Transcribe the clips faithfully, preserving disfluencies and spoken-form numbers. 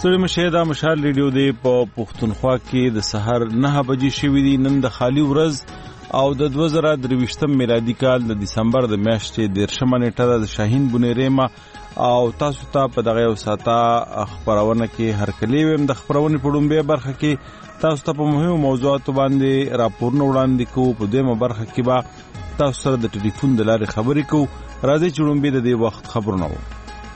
ستړي مشه دا مشال ریډیو دی په پښتونخوا کې د سحر نه بجې شوې دي. نن د خالی ورځ او د دوه زره درویشتم میلادي کال د دسمبر د میاشتې دیرشمه نیټه د شاهین بونیریما او تاسو ته په دغه یو ساعته خبرونه کې هرکلی ویم. د خبرونې په ډومبه برخه کې تاسو ته په مهمو موضوعاتو باندې راپورونه وړاندې کوو. په دویمه برخه کې به تاسو سره د ټلیفون د لارې خبرې کوو. راځئ چې ډومبه د دې وخت خبرونه وو.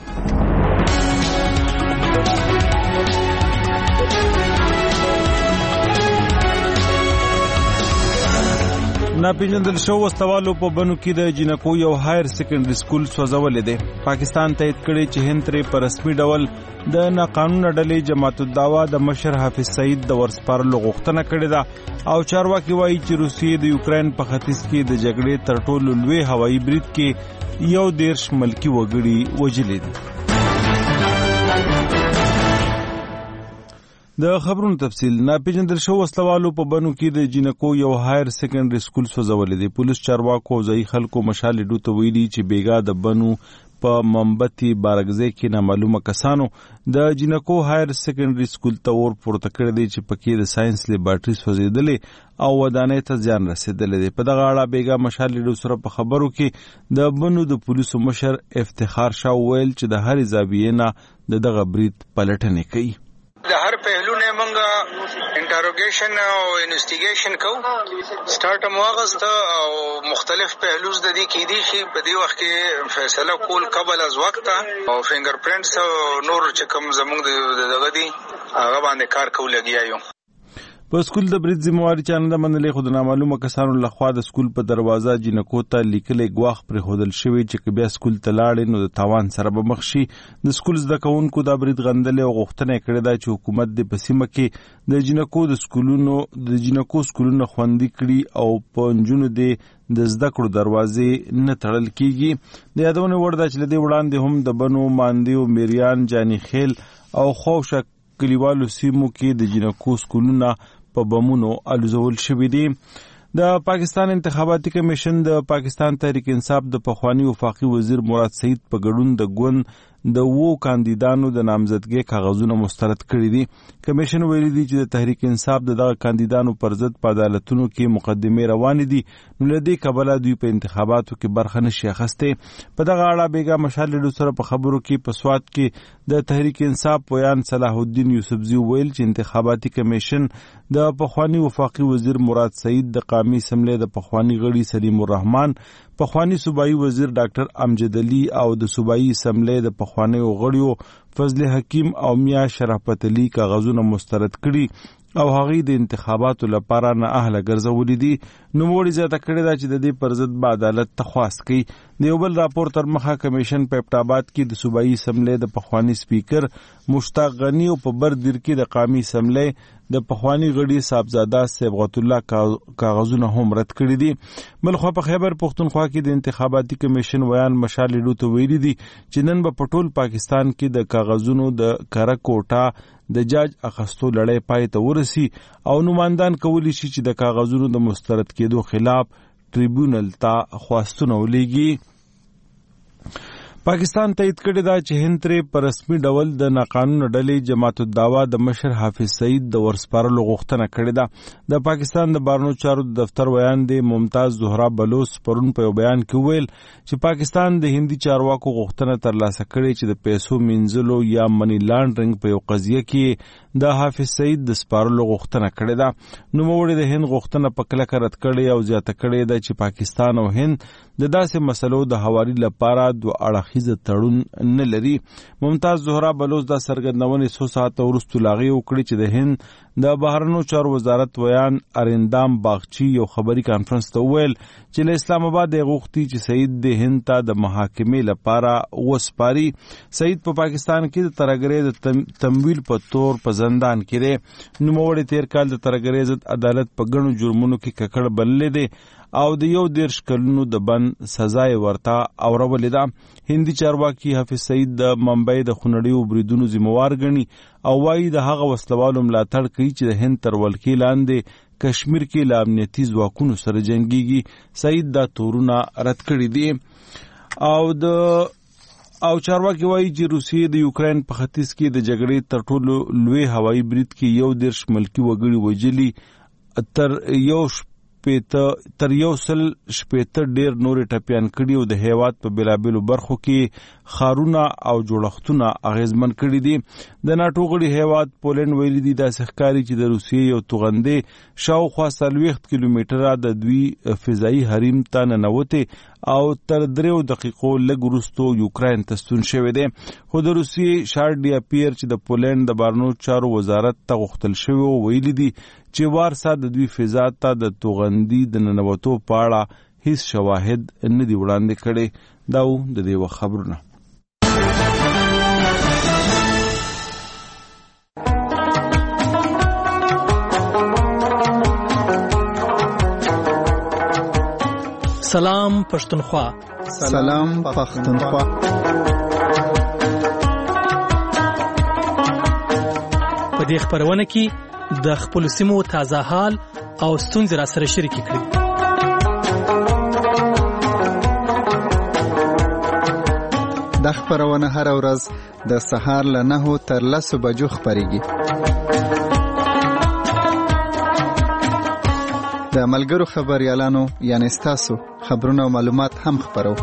ناپېژندل شوو وسلوالو په بنو کې د جنکو یو هایر سیکنډري سکول سوځولې دی. پاکستان تایید کړی چې هند ترې په رسمي ډول د ناقانونه ډلې جماعت الدعوا د مشر حافظ سعید د ورسپارلو غوښتنه کړې ده او چارواکي وایي چې روسیې د یوکرين په ختیځ کې د جګړې تر ټولو لوی هوایي برید کې یو دیرش ملکی وګړي وژلي دي. د خبرونو تفصیل. ناپېژندل شوو وسلوالو په بنو کې د جنکو یو هایر سیکنډري سکول سوځولې دی. پولیس چارواکو او ځایي خلکو مشال ډو ته ویلي چې بیګا د بنو په منبتي بارګزۍ کې نامعلومه کسانو د جنکو هایر سیکنډري سکول ته ور پورته کړی دی چې پکې د ساينس لیبارټري سوځېدلې او ودانۍ ته زیان رسېدلی دی. په دغه اړه بیګا مشال ډو سره په خبرو کې د بنو د پولیسو مشر افتخار شاه ویل چې د هر زاویې نه د دغه برید پلټنې کوي. د هر پهلو نه موږ انټروګیشن او انویسټیګیشن کوو. سٹارټ مو واغست او مختلف پهلوز د دې کې دي چې په دې وخت کې فیصله کول قبل از وخت او فینګر پرینټس او نور چې کوم زموږ د دغه دي هغه باندې کار کول لګیا یو. په سکول د برید ذمہواری چا نه منلې خو د نامعلومه کسانو لخوا د سکول په دروازه جنکو ته لیکلې ګواښ پرې ښودل شوی چې بیا سکول ته لاړې نو د تاوان سره به مخ شي. د سکول زده کوونکو دا برید غندلې او غوښتنه کړې ده چې حکومت د په سیمه کې د جنکو د سکولونو د جنکو سکولونو خوندي کړي او په نجونو د زده کړو دروازې نه تړل کیږي. د یادونه وړ ده چې لدې وړاندې هم د بنو ماندیو میریان جانی خیل او خوشک کلیوالو سیمو کې د جنکو سکولونه په بمونو الوزول شوی دی. د پاکستان انتخاباتي کمیشن د پاکستان تحریک انصاف د پخوانی وفاقي وزیر مراد سعید په ګډون د ګوند د وو کاندیدانو د نامزدګۍ کاغذونه مسترد کړي دي. کمیشن ویلي دی چې د تحریک انصاف دغه کاندیدانو پر ضد په عدالتونو کې مقدمې روانې دي نو لدې کبله دوی په انتخاباتو کې برخه نشي اخیستی. په دغه اړه بیګا مشال ډو سره په خبرو کې په سواد کې د تحریک انصاف ویان صلاح الدین یوسفزی ویل چې انتخاباتي کمیشن د پخوانی وفاقي وزیر مراد سعید د قومي اسمبلی د پخوانی غړي سلیم الرحمن پخوانی صوبایي وزیر ډاکټر امجد علي او د صوبایي اسمبلی د پخوانی غړیو فضل حکیم او میا شرافت علي کاغذونه مسترد کړي او هغه د انتخاباتو لپاره نه اهله ګرځولې دي. نو وړي زیاته کړې ده چې د دې پر ضد به عدالت ته خواست کوي. د یو بل راپور تر مخه کمیشن په ابټاباد کې د صوبایي اسمبلی د پخوانی سپیکر مشتاق غنی او په بردیر کې د قومي اسمبلی د پخوانی غړي صاحبزاده صبغت الله کاغذونه هم رد کړي دي. بلخو په خیبر پختونخوا کې د انتخاباتي کمیشن ویان مشال ډو ته ویلي دي چې نن به په ټول پاکستان کې د کاغذونو د کره کوټه د جاج اخستو لړۍ پای ته ورسی او نمائندان کولی شي چې د کاغذونو د مسترد کېدو خلاف ټریبیونل ته خواستونه ولېږي. پاکستان تایید کړی دا چې هند ترې په رسمي ډول د ناقانونه ډلې جماعت الدعوا د مشر حافظ سعید د ورسپارلو غوښتنه کړې ده. د پاکستان د بهرنیو چارو د دفتر ویان دی ممتاز زهرا بلوچ پرون په یو بیان کې ویل چې پاکستان د هندي چارواکو غوښتنه ترلاسه کړې چې د پیسو مینځلو یا منی لانډرینګ په یو قضیه کې د حافظ سعید د سپارلو غوښتنه کړې ده. نو موږ د هند غوښتنه په کلکه رد کړې او زیاته کړې ده چې پاکستان او هند د داسې مسلو د حوالې لپاره دوه اړخیزه تړون نه لري. ممتاز زهرا بلوچ دا څرګندونې څو ساعته وروسته لاغي وکړي چې د هند د بهرنیو چارو وزارت ویان ارندام باغچی یو خبري کانفرنس ته ویل چې له اسلام آباد غوښتي چې سعید د هند ته د محاکمې لپاره وسپاري. سعید په پاکستان کې د ترګرې د تمویل په تور په زندان کې دی. نوموړی تیر کال د ترګرې ضد عدالت په ګڼو جرمونو کې ککړ بللی دی او د یو دیرش کلونو د بند سزا یې ورته اورولې ده. هندي چارواکي حافظ سعید د ممبئی د خونړیو بریدونو ذمہوار ګڼي او وایي د هغه وسلوالو ملاتړ کوي چې د هند تر ولکې لاندې کشمیر کې له امنیتي ځواکونو سره جنګیږي. سعید دا تورونه رد کړي دي او د او چارواکي وایي چې روسیې د یوکرين په ختیځ کې د جګړې تر ټولو لوی هوایي برید کې یو دیرش ملکی وګړي وژلي، تر یو شپېته تر یو سل شپېته ډېر نورې ټپیان کړي او د هیواد په بېلابېلو برخو کې ښارونه او جوړښتونه اغېزمن کړي دي. د ناټو غړي هیواد پولینډ ویلي دي داسې ښکاري چې د روسیې یو توغندې شاوخوا څلوېښت کیلومتره د دوی فضایي حریم ته ننوتې او تر دریو دقیقو لږ وروستو یوکراین ته ستون شوی دی. خو د روسیې شارل ډیاپیر چې د پولینډ د بهرنیو چارو وزارت ته غوښتل شوی و ویلي دي چې وارسا د دوی فضا ته د توغندي د ننوتو په اړه هیڅ شواهد نه دي وړاندې کړي. دا و د دې وخت خبرونه. سلام پښتونخوا. سلام پښتونخوا. په دې خبرونه کې د خپل سیمو تازه حال او ستونزې را سره شریک کړئ. د خبرونه هر ورځ د سهار له نهو تر لسو بجو خبريږي. د ملګرو خبريالانو یعنی ستاسو خبرونه او معلومات هم خبرو.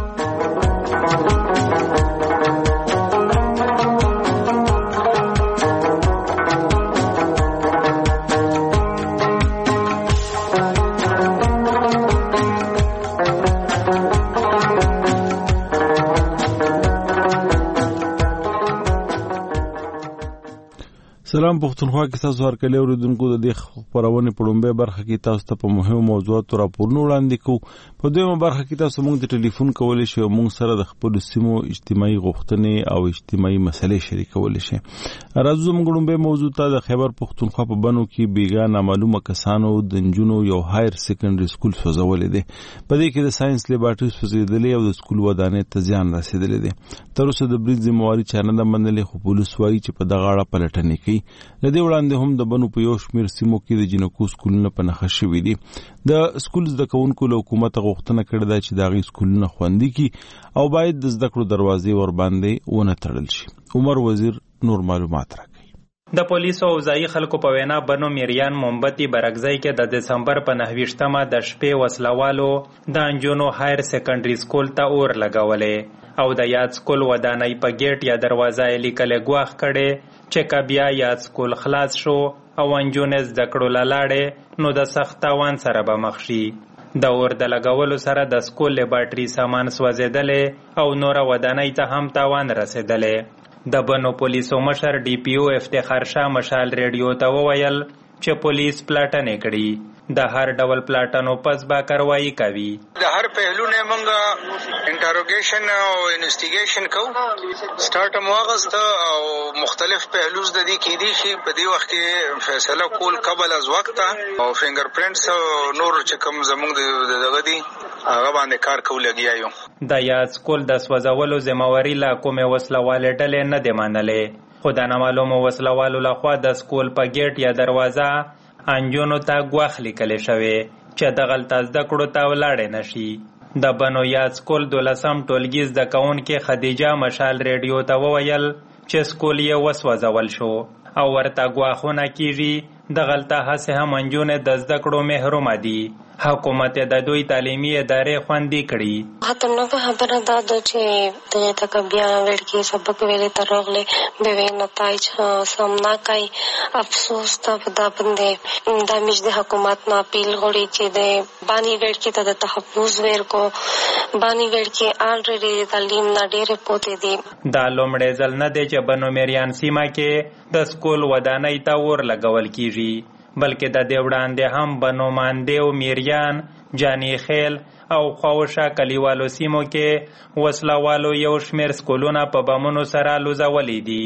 سلام پښتونخوا کې تاسو هرکله اوریدونکو د دې خبرونه په لومبه برخه کې تاسو ته په مهمو موضوعاتو راپورونه وړاندې کوو. په دویمه برخه کې تاسو موږ د ټلیفون کولای شئ او موږ سره د خپل سیمو اجتماعي غوښتنې او اجتماعي مسلې شریکولای شئ. راځو موږ لومبه موضوع ته د خیبر پښتونخوا په بنو کې بیګا نامعلومه کسانو د نجونو یو هایر سیکنډري سکول سوځولې دي. په دې کې د ساينس لیبارټري سوځېدلې او د سکول ودانې ته زیان رسیدلې دي. تر اوسه د برید ذمہواري چا نه ده منلې، خو پولیس وایي چې په دغه اړه پلټنې کوي. لدې وړاندې هم د بنو په یو شمېر سیمو کې د جنکو سکولونه په نښه شوي دي. د سکول زده کوونکو له حکومته غوښتنه کړې ده چې د هغې سکولونه خوندي کړي او باید د زده کړو دروازې ورباندې ونه تړل شي. عمر وزیر نور معلومات راکوي. د پولیسو او ځایي خلکو په وینا بنو میریان مومبتي برګځای کې د دسمبر په نهه ویشتمه د شپې وسلوالو د انجونو هایر سیکنډري سکول ته اور لګولې او د یاد سکول ودانۍ په ګیټ یا دروازه یې لیکلې ګواښ کړې چې که بیا یاد سکول خلاص شو او انجونې زده کړو له لاړې نو د سخت تاوان سره به مخ شي. د اور د لګولو سره د سکول لیبارټري سامان سوځېدلې او نوره ودانۍ ته هم تاوان رسېدلې. د بنو پولیسو مشر ډي پی او افتخار شاه مشال ریډیو ته وویل چې پولیس پلاټنې کړي. د هر ډول پلاټنو پس به کاروایی کوي. د هر پهلو نه موږ انټروګیشن او انویسټیګیشن کوو. سٹارټ مو واغست او مختلف پهلوز د دې کې دي چې په دې وخت کې فیصله کول قبل از وخت او فینګر پرینټس او نور چې کوم زموږ دغه دي هغه باندې کار کول لګیایو. د یاد سکول د سوځولو ذمہواری لا کومه وسلواله ډلې نه دی منلې، خو د نامعلومو وسلوالو لخوا د سکول په ګیټ یا دروازه انجونو ته ګواښ لیکلې شوی چې دغلته زده کړو ته ولاړې نشي. د بنو یاد سکول دولسم ټولګي زده کوونکې خدیجه مشال ریډیو ته وویل چې سکول یې وسوځول شو او ورته ګواښونه کیږي. دغلته هسې هم انجونې د زده کړو محرومه دي. حکومت د دوی تعلیمي ادارې خوندي کړي. خطرناکه خبره دا ده چې دغه ته بیا لړکي سبق ویلې ته راغلې به وی نتایج سامنا کوي. افسوس ته په دا باندې د مش د حکومت نه اپیل غوړي چې د بانی لړکي ته د تحفظ ورکو. بانی لړکي الریډي تعلیم نه ډېر پوتې دي. دا لومړی ځل نه دی چې بنو میریان سیمه کې د سکول ودانۍ ته اور لګول کیږي، بلکې د دې وړاندې هم بنو ماندیو میریان جانی خیل او خواوشا کلیوالو سیمو کې وسلوالو یو شمیر سکولونه په بمونو سره لوځولي دي.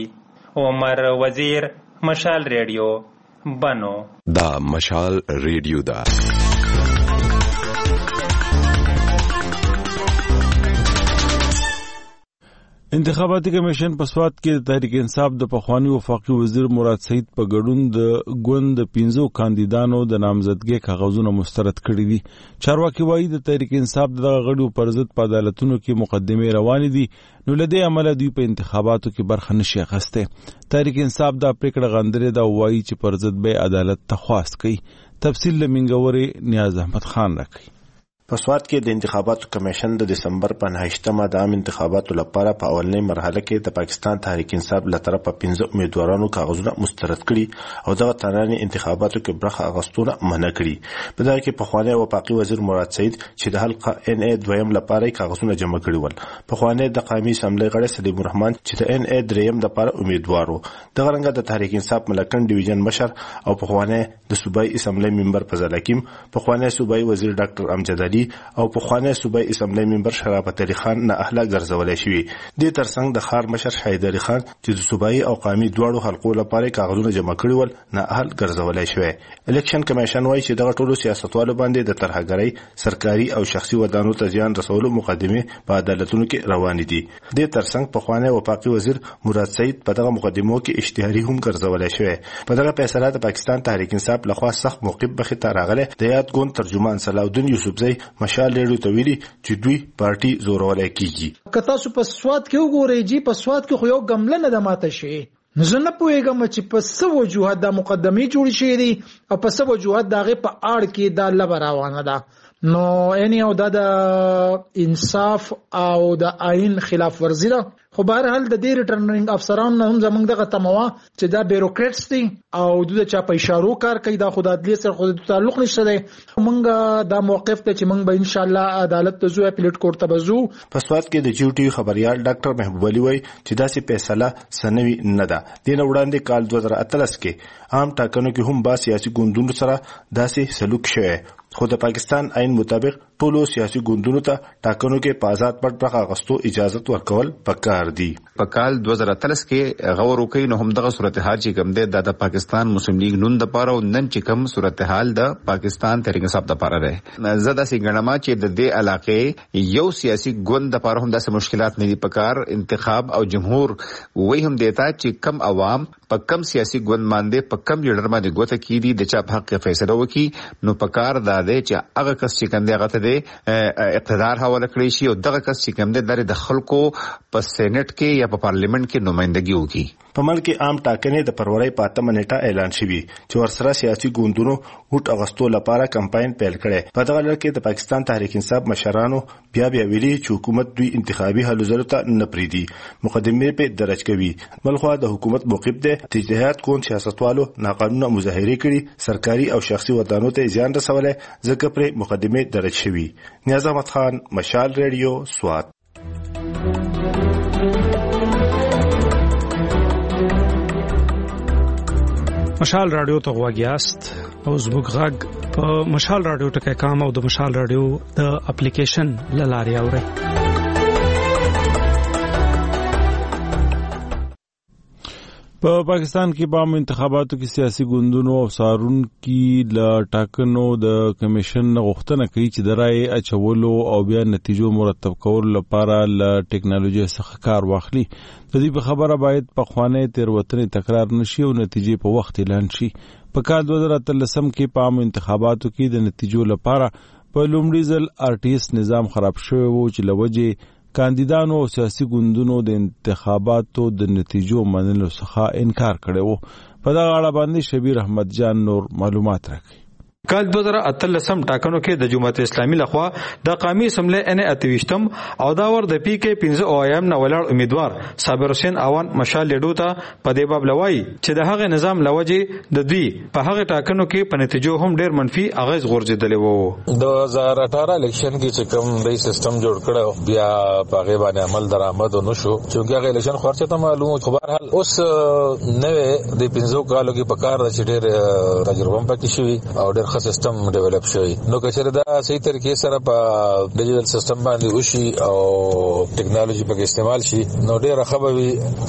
عمر وزیر مشال ریډیو بنو. دا مشال ریډیو دا انتخاباتي کمیشن په سوات کې د تحریک انصاف د پخوانی وفاقي وزیر مراد سعید په ګډون د ګوند د پنځو کاندیدانو د نامزدګۍ کاغذونه مسترد کړي دي. چارواکي وایي د تحریک انصاف دغه غړو پر ضد په عدالتونو کې مقدمې روانې دي، نو له دې امله دوی په انتخاباتو کې برخه نشي اخیستی. تحریک انصاف دا پریکړه غندرې ده او وایي چې پر ضد به عدالت ته خواست کوي. تفصیل له منګورې نیاز احمد خان راکوي. په سوات کې د انتخاباتو کمیشن د دسمبر په نهشتمه د عام انتخاباتو لپاره په اولنۍ مرحله کې د پاکستان تحریک انصاف له طرفه پنځه امیدوارانو کاغذونه مسترد کړي او دغه تناني انتخاباتو کې برخه اخیستونه منع کړي. په دغه کې پخوانی وفاقي وزیر مراد سعید چې د حلقه ان ای دویم لپاره کاغذونه جمع کړي ول، پخوانی د قومي اسمبلی غړی سلیم الرحمن چې د ان ای دریم لپاره امیدوار وو، دغه رنګه د تحریک انصاف ملکن ډیویژن مشر او پخوانی د صوبایي اسمبلی ممبر فضل حکیم، پخوانی صوبایي وزیر ډاکټر امجد علي او پخوانی صوبایي اسمبلی ممبر شرافت علي خان نه اهله ګرځولای شوی. د ترڅنګ د خار مشر شهید علي خان چې د صوبایي او قومي دواړو حلقو لپاره کاغذونه جمع کړي ول نه اهل ګرځولای شوی. الیکشن کمیشن وایي چې دغه ټولو سیاستوالو باندې د ترهګرۍ، سرکاري او شخصي ودانو ته زیان رسولو مقدمه په عدالتونو کې روان دي. د ترڅنګ پخوانی وفاقي وزیر مراد سعید په دغه مقدمو کې اشتهاري هم ګرځولای شوی. په دغه فیصله د پاکستان تحریک انصاف لخوا سخت موقف بخې ته راغله. د یاد ګوند ترجمان صلاح الدین یوسفزئی مشال ډېرو ته ویلي چې دوی پارټي زورولای کیږي. که تاسو په سواد کې وګورئ جی په سواد کې خو یو ګمله نه د ماته شي، نو زه نه پوهېږم چې په څه وجوهات دا مقدمې جوړې شوې دي او په څه وجوهات د هغې په اړ کې دا لبه روانه ده. نو یعنی او دا د انصاف او د آئین خلاف ورزي ده. خو بهرحال د دې ریټرنینګ افسران هم زمونږ دغه تموا چې دا بیروکریټس دي او دوی چا په اشارو کار کوي، دا خو د عدلیې سره خو د تعلق نشته دی. مونږ دا موقف ته چې مونږ به ان شاء الله عدالت ته ځو، اپیلیټ کورټ ته به ځو. په سوات کې د جیو ټي خبريال ډاکټر محبوب علي وایي چې داسې فیصله سنوي نه ده. د نه وړاندې کال دوه زره اتلس کې عام ټاکنو کې هم با سیاسي ګوندونو سره داسې سلوک شوی، خو د پاکستان آئین مطابق ټولو سیاسي ګوندونو ته ټاکنو کې په آزاد پټ برخه اخیستو اجازه ورکول پکار دي. په کال دوه زره اتلس کې غور وکړي نو هم دغه صورتحال چې کوم دی د پاکستان مسلم لیگ نون د پاره او نن چې کوم صورتحال د پاکستان تحریک انصاف د پاره ده. زدا سي ګڼما چې د دې علاقې یو سیاسي ګوند د پاره هم داسې مشکلات نه دي پکار. انتخاب او جمهور وای هم دیتا چې کم عوام په کم سیاسي ګوند باندې په کم لیډر باندې ګوته کیدي د چا په حق فیصله وکي، نو پکار دا دی چې هغه کس چې کوم دی هغه ته اقتدار حواله کړی شي او دغه کس چې کوم دی د خلکو په سېنات کې یا په پارلیمنت کې نمائندګي وکړي. په ملک عام ټاکنې د فروری په اتمه نیټه اعلان شوی چې ورسره سیاسي ګوندونو ووټ اغوستو لپاره کمپاین پیل کړي. په دغه لړ کې د پاکستان تحریک انصاف مشرانو بیا بیا ویلي چې حکومت دوی انتخابي هلو ځلو ته نه پریدي، مقدمې په درج کوي. بلخو د حکومت موقف دی چې اجتهاد کوون سیاستوالو ناقانونه مظاهره کړي، سرکاري او شخصي ودانو ته زیان رسولای، ځکه پر مقدمې درج شوی. نیاز احمد خان، مشال ریډیو، سوات. مشال رادیو ته غواګیاست او زموږ غږ په مشال رادیو ټکي کام او د مشال رادیو د اپلیکیشن لاري اوري. په پاکستان کې په عام انتخاباتو کې سیاسي ګوندونو او سارونکو ل ټاکنو د کمیشن غوښتنه کوي چې د رای اچولو او بیا نتیجو مرتب کولو لپاره ل ټیکنالوژي څخه کار واخلي. د دې په خبره باید په خوانه تیروتنې تکرار نشي او نتیجې په وخت اعلان شي. په کال دوه زره اتلس کې په عام انتخاباتو کې د نتیجو لپاره په لومړي ځل آر ټي ایس نظام خراب شوی و چې لوجه کاندیدانو او سیاسي ګوندونو د انتخاباتو د نتیجو منلو څخه انکار کړی و. په دغه اړه باندې شبیر احمد جان نور معلومات راکړي. کال دوه زره اتلسم ټاکنو کې د جمهوریت اسلامي لخوا د قومي اسمبلی ان اتويشتم او دا ور د پی کې پنځه اویم نه ولاړ امیدوار صابر حسین اوان مشال لیډو ته په دې باب لوي چې د هغه نظام لوجه د دوی په هغه ټاکنو کې په نتیجو هم ډېر منفي اغیز غورځیدلی وو. دوه زره اټھارہ الیکشن کې چې کوم د سیستم جوړ کړو بیا په هغه باندې عمل درآمد نشو چې هغه الیکشن خرچه ته معلومه خو بهر حال اوس نوې د پنځو کالو کې په کار د چډیر تجربه پکې شوی او ډېر سیستم ډیولپ شوی. نو کچره دا صحیح طریقې سره په ډیجیټل سیستم باندې وشي او ټیکنالوژي په استعمال شي نو ډیره خبره وي کنه. دا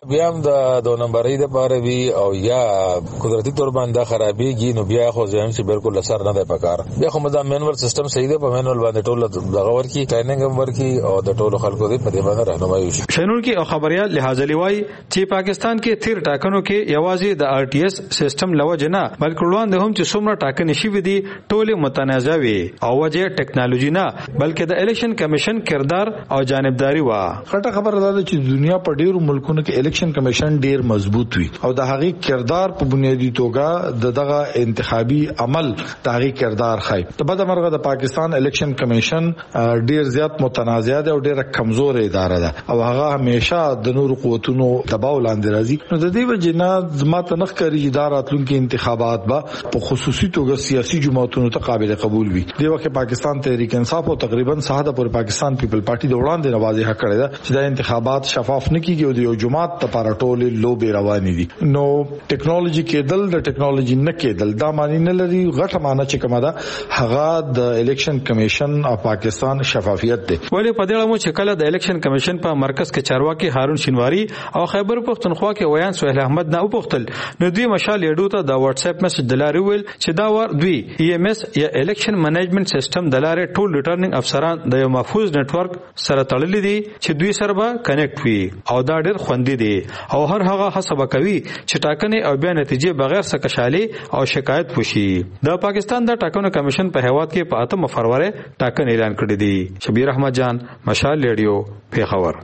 بیا هم د دوه نمبرې د پاره وی او یا قدرتي تور باندې خرابېږي نو بیا خو ځم چې بالکل اثر نه دی پکار. بیا خو مدا مینول سیستم صحیح دی، په مینول باندې ټول دغه ورکی ټریننګ هم ورکی او د ټولو خلکو دی په دې باندې راهنمایي وشي. شنور کې او خبريال لحاظ لوي چې پاکستان کې تیر ټاکنو کې یوازې د آر ټي ایس سیستم لوجه نه بلکې وړاندې هم چې څومره ټاکنې شوې دي ټول متنازع وي او وجه ټیکنالوژي نه بلکې د الیکشن کمیشن کردار او جانبداري وا. خټه خبره ده چې دنیا په ډیرو ملکونو کې الیکشن کمیشن ډیر مضبوط وي او د هغه کردار په بنیادی توګه د دغه انتخابي عمل د هغه کردار خای. په بده مرغه د پاکستان الیکشن کمیشن ډیر زیات متنازع ده او ډیر کمزور اداره ده او هغه همیشه د نور قوتونو دباو لاندې راځي. نو د دې وجه نه زماته نخ کوي اداره راتلونکي انتخابات به په خصوصي توګه سیاسي جماعتونو ته قابل قبول وي. د وخت پاکستان تحریک انصاف او تقریبا ساده پر پاکستان پیپل پارټي د وړاندې نوازه حق کړی ده چې د انتخابات شفاف نه کیږي او د یو جماعت لپاره ټول لوبې روانې دي. نو ټیکنالوژي کېدل د ټیکنالوژي نه کېدل دا معنی نه لري. غټه معنی چې کومه ده هغه د الیکشن کمیشن او پاکستان شفافیت دی. ولې په دې اړه مو چې کله د الیکشن کمیشن په مرکز کې چارواکي هارون شینواری او خیبر پختونخوا کې ویان سهیل احمد نه وپختل نو دوی مشال یډو ته د واتس اپ میسج دلاري ویل چې دا ور دوی ای ایم اس یا الیکشن منیجمنت سیستم دلاره ټول ریټرنینګ افسران د یو محفوظ نتورک سره تړلي دي چې دوی سره به کنیکټ وي او دا ډېر خوندي دي او هر هغه حساب کوي چې ټاکنې او بیا نتیجې بغیر څه کشالي او شکایت وشي. د پاکستان د ټاکنو کمیشن په هیواد کې په اتم فروری ټاکنې اعلان کړې دي. شبیر احمد جان مشال ریډیو پیښور.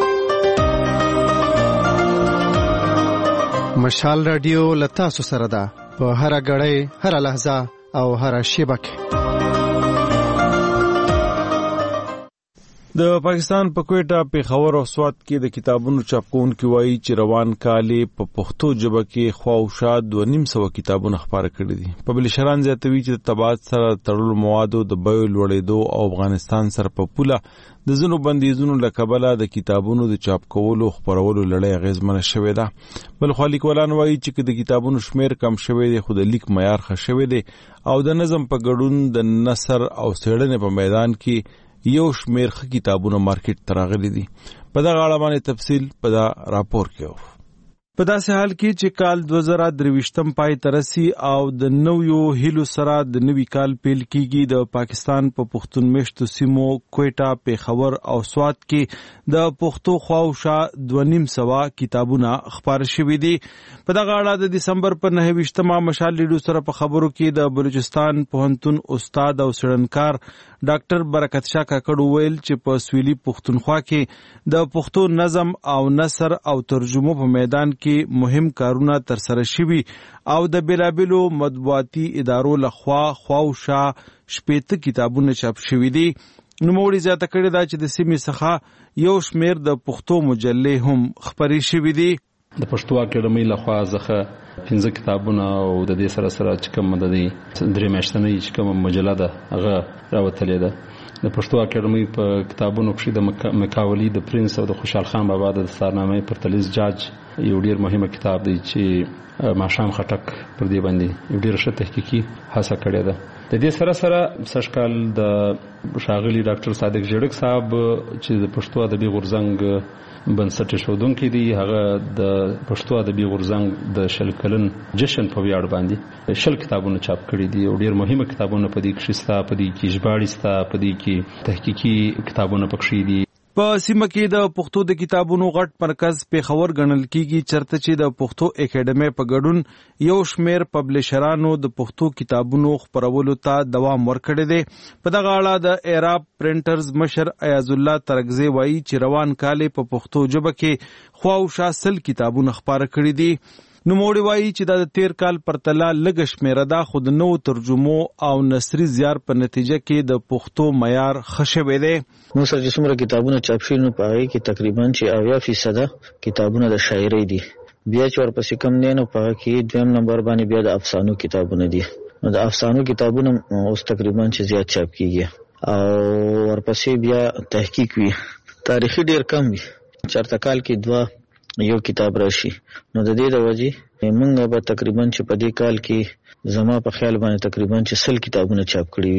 مشال رادیو لتاسو سره ده په هر غړې هر لحظه او هر شیبه کې. د پاکستان په کوټه پیښور او سوات کې د کتابونو چاپکونکو وایي چې روان کال په پښتو ژبه کې خواوشاد و نیم سو کتابونه خپاره کړي دي. پبلشران زیاتوي چې د تبعات سره تړلو موادو د بیو لوړېدو او افغانستان سره په پوله د زنو بندیزونو لکبله د کتابونو د چاپ کولو خبرولو لړۍ اغیزمنه شوې ده. بل خو لیکوالان وایي چې د کتابونو شمیر کم شوی دی خو د لیک معیار ښه شوی دی او د نظم په ګډون د نثر او څېړنې په میدان کې یو شمیر ښه کتابونه مارکیټ ته راغلي دي. په دغه اړه باندې تفصیل په دا راپور کې. په داسې حال کې چې کال دوه زره درویشتم پای ته رسي او د نویو هیلو سره د نوي کال پیل کیږي د پاکستان په پا پښتون میشتو سیمو کوټه پیښور او سوات کې د پښتو خواوشا دوه نیم سوه کتابونه خپاره شوي دي. په دغه اړه د دسمبر په نهه ویشتمه مشال لیډو سره په خبرو کې د بلوچستان پوهنتون استاد او څېړنکار ډاکټر برکت شاه کاکړ وویل چې په سویلي پښتونخوا کې د پښتو نظم او نثر او ترجمو په میدان کې مهم کارونه ترسره شوي او د بیلابیلو مطبوعاتي ادارو لخوا خواوشا شپېته کتابونه چاپ شوي دي. نوموړي زیاته کړې ده چې د سیمې څخه یو شمیر د پښتو مجلې هم خپرې شوي دي. د پښتو اکیډمۍ لخوا څخه پنځه کتابونه او د دې سره سره چې کوم د دې درې میاشتنۍ چې کوم مجله ده هغه راوتلې ده. د پښتو اکیډمۍ په کتابونو کې د مکاولی د پرنس او د خوشحال خان بابا د دستارنامې پرتلیز جاج یو ډیر مهمه کتاب دی چې ماشام خټک پر دې باندې یو ډیر ښه تحقیقي هڅه کړې ده. د دې سره سره سږکال د ښاغلي ډاکټر صادق جړک صاحب چې د پښتو ادبي غورځنګ بنسټ ایښودونکی دی هغه د پښتو ادبي غورځنګ د شل کلن جشن په ویاړ باندې شل کتابونه چاپ کړي دي او ډیر مهمه کتابونه په دې کې شته، په دې کې ژباړې شته، په دې کې تحقیقي کتابونه پکښې دي. په سیمه کې د پښتو د کتابونو غټ مرکز پیښور ګڼل کیږي چرته چې د پښتو اکیډمۍ په ګډون یو شمیر پبلشرانو د پښتو کتابونو خپرولو ته دوام ورکړی دی. په دغه اړه د ایراب پرنټرز مشر ایاز الله ترګزی وایي چې روان کال په پښتو ژبه کې خواوشا سل کتابونه خپاره کړي دي. نوموړي وایي چې دا د تیر کال پرتله لږه شمیره ده خو د نوو ترجمو او نثري زیار په نتیجه کې د پښتو معیار ښه شوی دی. موږ سره چې څومره کتابونه چاپ شوي نو په هغې کې تقریبا چې اویا فیصده کتابونه د شاعرۍ دي. بیا چې ورپسې کم دی نو په هغه کې دویم نمبر باندې بیا د افسانو کتابونه دي. نو د افسانو کتابونه اوس تقریبا چې زیات چاپ کیږي او ورپسې بیا تحقیق وي. تاریخي ډیر کم وي، چرته کال کې دوه یو کتاب راشي. نو د دې د وجې موږ به تقریبا چې په دې کال کې زما په خیال باندې تقریبا چې سل کتابونه چاپ کړي وي.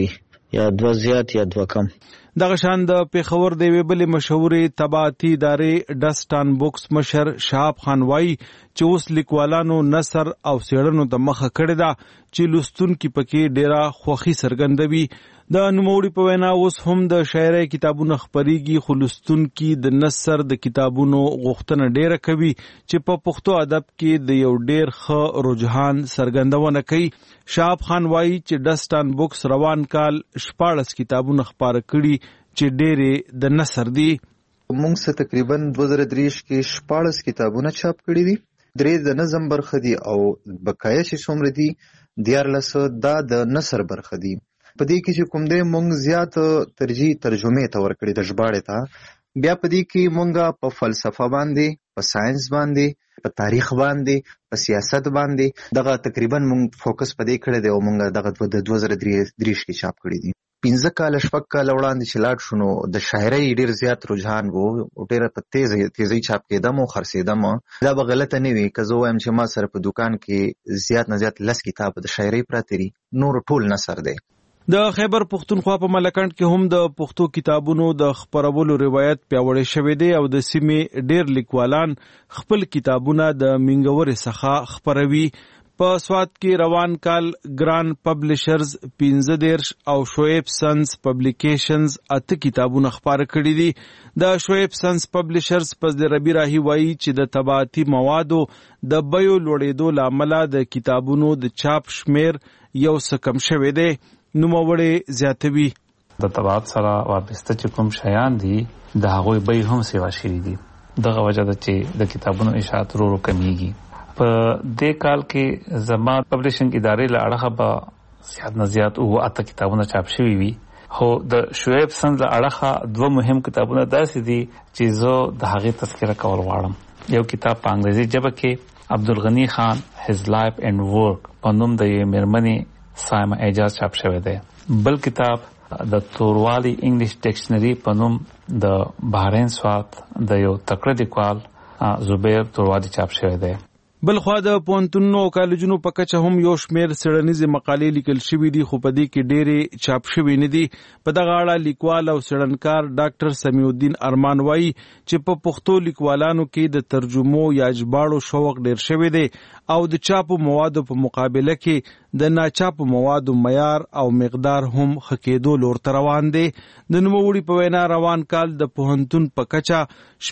یا دوه زیات یا دوه کم. دغه شان د پیښور د یوې بلې مشهورې طباعتي ادارې ډسټان بوکس مشر شهاب خان وایي چې اوس لیکوالانو نثر او څېړنو ته مخه کړې ده چې لوستونکي پکې ډېره خوښي څرګندوي. د نوموړي په وینا اوس هم د شاعرۍ کتابونه خپریږي، خو لوستونکي د نثر د کتابونو غوښتنه ډېره کوي چې په پښتو ادب کې د یو ډېر ښه رجحان څرګندونه کوي. شهاب خان وایي چې ډسټان بوکس روان کال شپاړس کتابونه خپاره کړي چې ډېرې د نثر دي. موږ څه تقریبا دوه زره دریش کې شپاړس کتابونه چاپ کړي دي، درې د نظم برخه دي او بقایا چې څومره دي دیارلس دا د نثر برخه دي. په دې کې چې کوم دی موږ زیات ترجیح ترجمې ته ورکړي د ژباړې ته. بیا په دې کې موږ په فلسفه باندې، په ساينس باندې، په تاریخ باندې، په سیاست باندې دغه تقریبا موږ فوکس په دې کړی دی او موږ دغه د دوه زره دریش کې چاپ کړي دي. پنځه کاله شپږ کاله وړاندې چې لاړ شو نو د شاعرۍ ډېر زیات رجحان و، ډېره په تیزه تیزۍ چاپ کېدم او خرڅېدم. دا به غلطه نه وي که زه وایم چې ما سره په دوکان کې زیات نه زیات لس کتاب د شاعرۍ پراته دي، نور ټول نثر دی. د خیبر پښتونخوا په ملکنډ کې هم د پښتو کتابونو د خپرولو روایت پیاوړی شوی دی او د سیمې ډېر لیکوالان خپل کتابونه د منګورې څخه خپروي. په سوات کې روان کال ګران پبلشرز پنځه دېرش او شعیب سنس پبلیکیشنز اته کتابونه خپاره کړي دي. د شعیب سنس پبلشرز پس د ربی راهی وایي چې د طباعتي موادو د بیو لوړېدو له امله د کتابونو د چاپ شمیر یو څه کم شوی دی. نوموړی زیاتوي د طباعت سره وابسته چې کوم شیان دي د هغوی بیې هم سیوا شوي دي. دغه وجه ده چې د کتابونو اشاعت ورو ورو کمیږي. په دې کال کې زما پبلشنګ ادارې له اړخه به زیات نه زیات اووه اته کتابونه چاپ شوي وي، خو د شعیب سنز له اړخه دوه مهم کتابونه داسې دي چې زه د هغې تذکره کول غواړم. یو کتاب په انګریزي ژبه کې عبدالغني خان his life and work په نوم د یوې مېرمنې سایمه اعجاز چاپ شوی دی. بل کتاب د توروالی انګلیش ډکشنری په نوم د بحرین سوات د یو تکړه لیکوال زبیر توروالی چاپ شوی دی. بلخوا د پوهنتونونو او کالجونو په کچه هم یو شمېر څېړنیزې مقالې لیکل شوي دي، خو په دې کې ډېرې چاپ شوي نه دي. په دغه اړه لیکوال او څېړنکار ډاکټر سمیع الدین ارمان وایي چې په پښتو لیکوالانو کې د ترجمو یا ژباړو شوق ډېر شوی دی او د چاپو موادو په مقابله کې د ناچاپو موادو معیار او مقدار هم ښه کېدو لور ته روان دی. د نوموړي په وینا روان کال د پوهنتون په کچه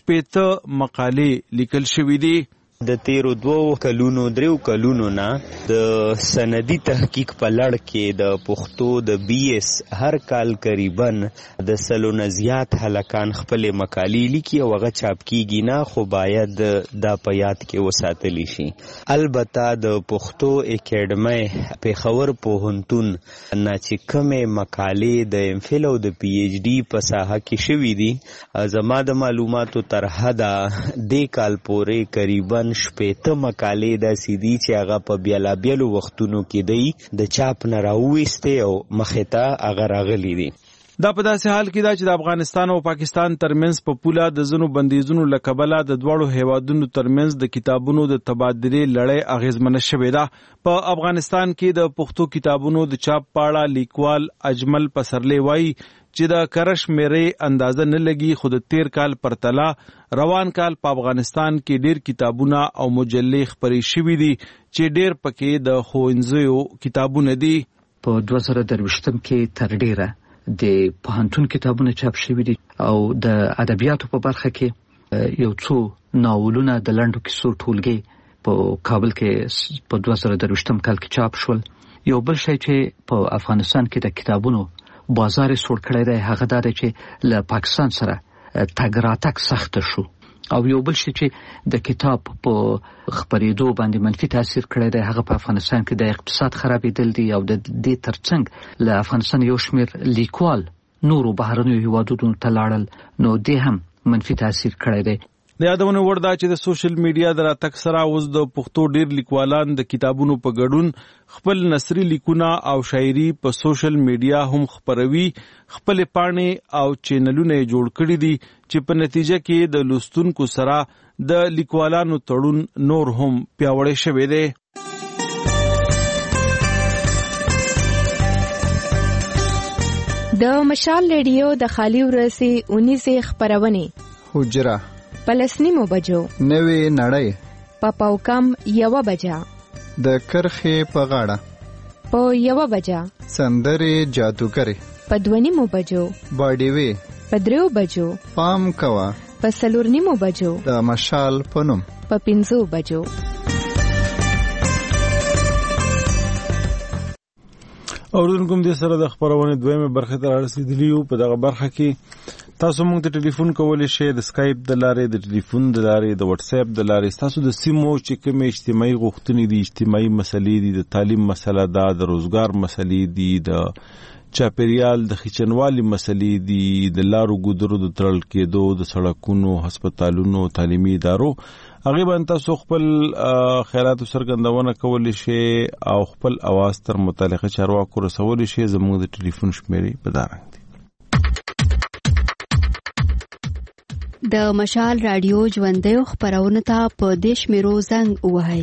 شپېته مقالې لیکل شوي دي. د تیرو دوو کلونو دریو کلونو نه د سندي تحقیق په لړ کې د پښتو د بی ایس هر کال قریبا د سلو نه زیات هلکان خپل مقالې لیکي او هغه چاپ کیږي نه، خو باید دا په یاد کې وساتلی شي. البته د پښتو اکیډمۍ پیښور پوهنتون نه چې کومې مقالې د ایم فل او د پی ایچ ډي په ساحه کې شوي دي، زما د معلوماتو تر حده دې کال پورې قریبا شپېته مقالې داسې دي چې هغه په بیلابیلو وختونو کې دی د چاپ نه راوویستې او مخې ته هغه راغلي دي. دا په داسې حال کې ده چې د افغانستان او پاکستان ترمنځ په پوله د ځینو بندیزونو له کبله د دواړو هیوادونو ترمنځ د کتابونو د تبادلې لړۍ اغیزمنه شوې ده. په افغانستان کې د پښتو کتابونو د چاپ په اړه لیکوال اجمل پسرلی وایي چې د کرش میرې اندازه نه لګي، خو د تیر کال پرتله روان کال په افغانستان کې ډیر کتابونه او مجلې خپرې شوي دي چې ډیر پکې د ښوونځیو کتابونه دي. په دوه زره درویشتم کې تر ډیره د پوهنتون کتابونه چاپ شوي دي او د ادبیاتو په برخه کې یو څو ناولونه د لنډو کیسو ټولګي په کابل کې په دوه زره درویشتم کال کې چاپ شول. یو بل شی چې په افغانستان کې د کتابونو بازار سوړ کړی دی هغه دا دی چې له پاکستان سره تګ راتګ سخته شو، او یو بل شی چې د کتاب په خپرېدو باندې منفي تاثیر کړی دی هغه په افغانستان کې د اقتصاد خرابېدل دي او د دې ترڅنګ له افغانستان یو شمېر لیکوال نورو بهرنیو هیوادونو ته لاړل، نو دې هم منفي تاثیر کړی دی. د یادونه وړ ده چې د سوشل میډیا د راتګ سره اوس د پښتو ډیر لیکوالان د کتابونو په ګډون خپل نثري لیکونه او شاعري په سوشل میډیا هم خپروي. خپل پاڼې او چینلونه جوړ کړي دي چې په نتیجه کې د لوستونکو سره د لیکوالانو تړون نور هم پیاوړی شوی دی. د مشال ریډیو د خالی ورسي اونیزه خبرونه حجره پلسنیمو بجو نوې نړۍ په پاوکم یو بجا د کرخې په غاړه په یو بجا سندرې جادوګرې په دونیمو بجو باډیوي په دریو بجو پام کوا په سلورنیمو بجو د مشال پنوم په پنځو بجو. اوردونکو د سره د خبرونه دویمه برخه ته رسیدلی یو. په دغه برخه کې تاسو موږ ته ټلیفون کولای شئ، د سکایپ د لارې، د ټلیفون د لارې، د واتس اپ د لارې. تاسو د سیمو چې کوم اجتماعي غوښتنې دي، اجتماعي مسلې دي، د تعلیم مسله ده، د روزګار مسلې دي، د چاپیریال د خچنوالي مسلې دي، د لارو ګودرو د تړل کېدو، د سړکونو، هسپتالونو، تعلیمي ادارو، هغه باندې تاسو خپل خیرات سرګندونه کولی شئ او خپل اواز تر متعلقه چارواکو رسولی شئ. زموږ د ټلیفون شمیرې په دارنګ دي. د مشال رادیو ژوندۍ خبرونه ته په دیش میرو زنګ وهاي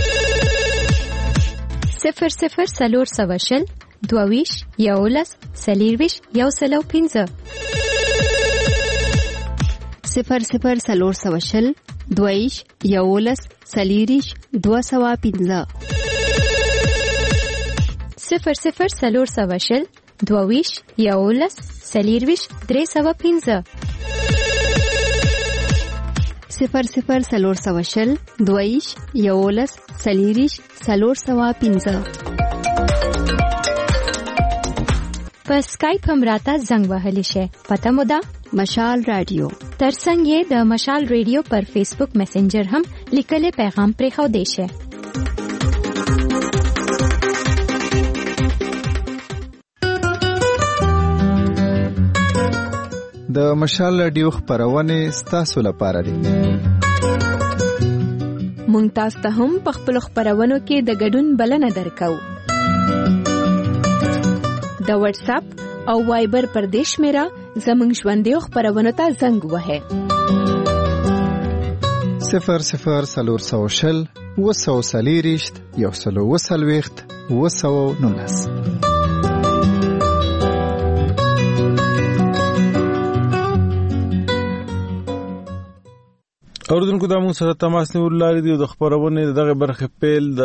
صفر صفر سلور سواشل دوویش یولس سلیرویش یو سلو پینزه صفر صفر سلور سواشل دویش یولس سلیریش دو سوا پینزه صفر صفر سلور سواشل دوویش یولس سلیرویش درې سوا پینزه صفر صفر سلور سواشل دویش یولس سلیریش سلور سوا پینزه. په سکایپ هم راته زنګ وهلی شئ. پته مو ده مشال رادیو. ترڅنګ یې د مشال ریډیو پر فیسبوک میسنجر هم لیکلي پیغام پرېښودی شئ. د مشال رادیو خبرونه ستاسو لپاره دي. مونږ تاسو ته هم په خپل خبرونو کې د ګډون بلنه درکو. د واتس اپ او وایبر پر دیش میرا زمونږ ژوندۍ خبرونه ته زنګ وهه صفر صفر سلور سو شل وسو سلیریشت یو سلو وسلویخت وسو نونس. اوردونکو دا موږ سره تماس نیول لري دی. د خبرونه دغه برخه پیل د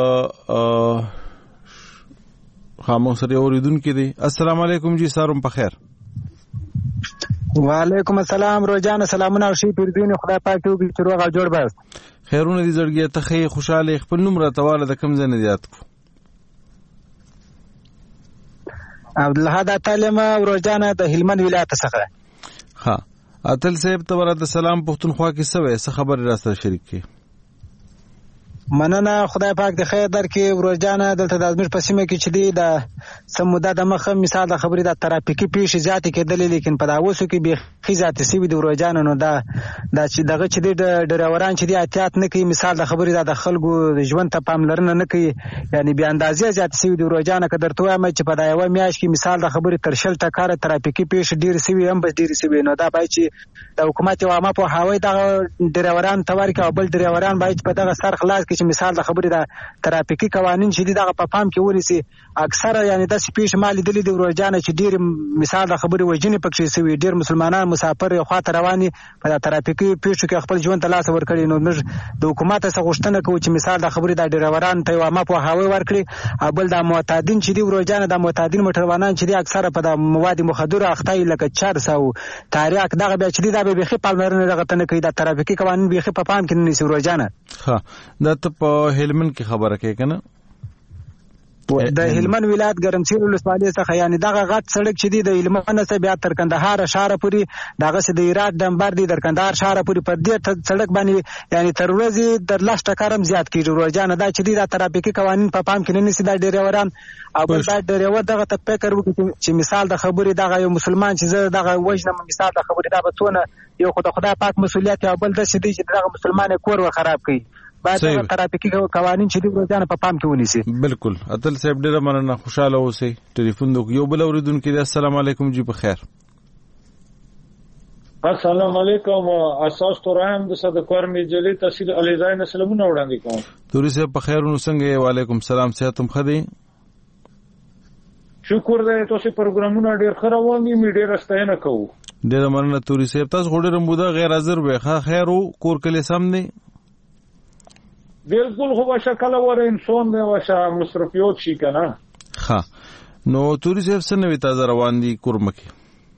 خاموش سره اوریدونکو دی. السلام علیکم جی، سارم په خیر. وعلیکم السلام روزانه سلامونه او شی پیردین خدای پاک ته وګړي چې روغ او جوړ بس. خیرونه دي زړګي ته خې خوشاله خپل نوم را تواله د کم ځنه دیات کو. عبد الحاد تعلیم روزانه د هلمند ولایت څخه. ها اتل صاحب تبارک السلام پښتونخوا کې څه وې څه خبر را سره شریک کی. مننه خدای پاک د خیر درکې. ورځانه دلته د ازمیر په سیمه کې چې دی د سموده د مخه مثال د خبرې د ترافیکي پیښې زیاتې کېدلې، لیکن په دا اوسو کې به خیزات سوي د ورځانه نو دا د چې دغه چې دی د ډرایوران چې دی احتیاط نه کوي، مثال د خبرې د خلکو د ژوند ته پاملرنه نه کوي، یعنی بیا اندازې زیات سوي د ورځانه که درته وایم چې په دا یو میاشت کې مثال د خبرې تر شل ټکاره ترافیکي پیښې ډېر سوي هم بس ډېر سوي. نو دا باید چې د حکومت او عامه په هوای د ډرایوران تور کې او بل ډرایوران باید په دغه سر خلاص کې چې مثال د خبرې د ترافیکي قوانین چې دغه په پام کې ونیسي. اکثره یعنی د سپیش مال دلی د ورځانه چې ډیر مثال د خبرې وجنې پکې سوي، ډیر مسلمانان مسافر یو خاطر رواني په ترافیکي پیښو کې خپل ژوند ته لاس ورکړي. نو موږ د حکومت څخه غوښتنه کوو چې مثال د خبرې د ډرایوران ته عامه په هوای ورکړي، او بل د معتادین چې دی ورځانه د معتادین موټروانان چې دی اکثره په د مواد مخدره اخته لکه چرس او تاریخ دغه بیا چې دی د به پالمرنه دغه تنه کوي، د ترافیکي قوانین به په پام کې نه نیسي ورځانه. ها دا ته په هلمند کې خبره کوي کنه د هلمند ولایت ګرمسیر ولسوالۍ څخه، یعنی دغه غټ سړک چې دی د هلمند څخه بیا تر کندهار شهر پورې دغه سه د هرات ډمبر دی در کندهار شهر پورې په دې سړک باندې یعنی تر ورځې در لاس ټکرم زیات کیږي ورځانه. دا چې دی د ترافیکي قوانین په پام کې نه نیسي د ډرایوران، او بل دا ډرایور دغه ته فکر وکړي چې مثال د خبرې دغه یو مسلمان چې زه دغه وجنم مثال د خبرې دا به څونه یو خدای خدای پاک مسولیت، او بل د شدي چې دغه مسلمان کور و خراب کړي. باید ترافیکي قوانین چې دی ورځانه په پام کې ونیسي. بالکل اتل صاحب ډیره مننه، خوشاله اوسئ. ټلیفون دو یو بل اوریدونکو دی. السلام علیکم جی، په خیر. السلام علیکم. اساس تو رحم د صدقور می جلی تفسیر علی زاین سلامونه وړاندې کوم. توري صاحب په خیر نو څنګه؟ وعلیکم السلام، صحتم خدي. شکر دی تاسو پروګرامونه ډیر ښه روان دي می ډیر ستاینه کوو. ډیر مننه توري صاحب تاسو غوډه رمبوده غیر حاضر وي ښه خیر او کور کله سم دی بالکل خو واشه کله ور انسان دی واشه مصرفیات شي کنه. ها نو توري صاحب څنګه وي تازه روان دي کورمکه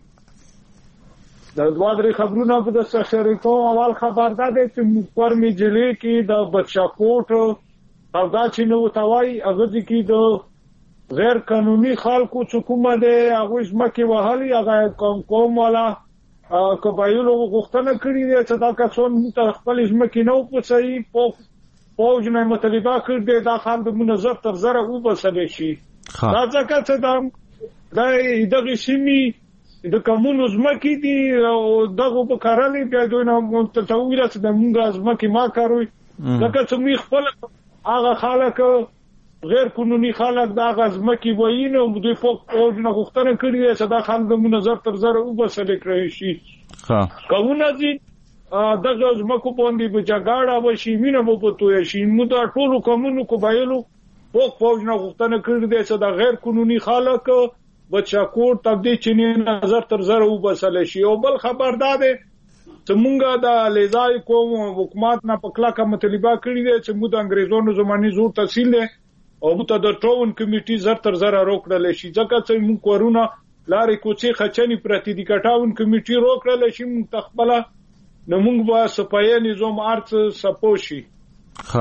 د دوه درې خبرونه په د شریکو اول خبر ده چې کورمې جلی کې د بچاکوټ او دا چې نو توای هغه کې د غیر قانوني خلکو حکومت دی هغه ځمکه وهلي هغه کوم کوم والا قبایلو غوښتنه کړې ده چې دا کسان ته خپل ځمکه نو پوسي په فوج نه مطالبه کړې دا خان د منظر تر زره او بسل شي دا ځکه چې دا د دغه سیمي د کومونو ځمکه دي او دغه په کارالي بیا دوی نه متتویل چې د موږ ځمکه ما کاروي ځکه چې موږ خپل هغه خلک غیر قانوني خلک دا غزمکی وینه او دوی په او نه غوښتنه کړې ده چې دا خلک د منظر تر زره او بسل کړی شي. ها کومه دي دغه زمکو باندې به جګړه وشي مینه مو په توې شي مو دا ټول کومونو قبایلو په فوج نه غوښتنه کړې ده چې دا غیر قانوني خلک بچاکوټ تبدیل چینه نظر تر زره او بسل شي. او بل خبر ده چې مونږه د لیزای کوم حکومت نه پکلا کا مطالبه کړې ده چې مو د انګريزانو زماني زور تحصیل ده او ته د ټاون کمیټي زر تر زره روکړل شي ځکه چې موږ کورونه لارې کوڅې خچنی پرتی دي کټاون کمیټي روکړل شي موږ تخپله نو موږ به صفایي نظام ارڅ سپوشي. ها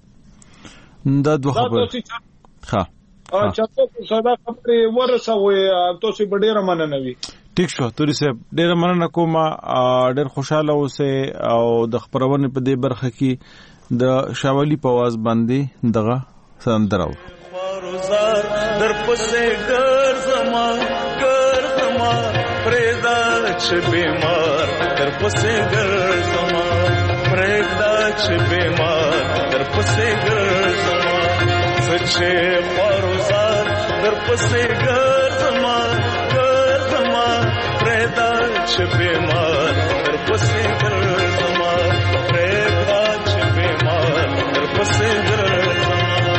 دا دوه خبرې ها ا چاته صدا خبرې ورسوي تاسو به ډیره مننه وي. ټیک شو توري صاحب ډیره مننه کوم ډیر خوشاله اوسه او د خبرونه په دې برخه کې د شاولي په واز باندې دغه سندراو خروزار در پسې ګرځما ګرځما پرېدا چې بیمار در پسې ګرځما پرېدا چې بیمار در پسې ګرځما سچې خروزار در پسې ګرځما ګرځما پرېدا چې بیمار در پسې ګرځما پرېدا چې بیمار در پسې ګرځما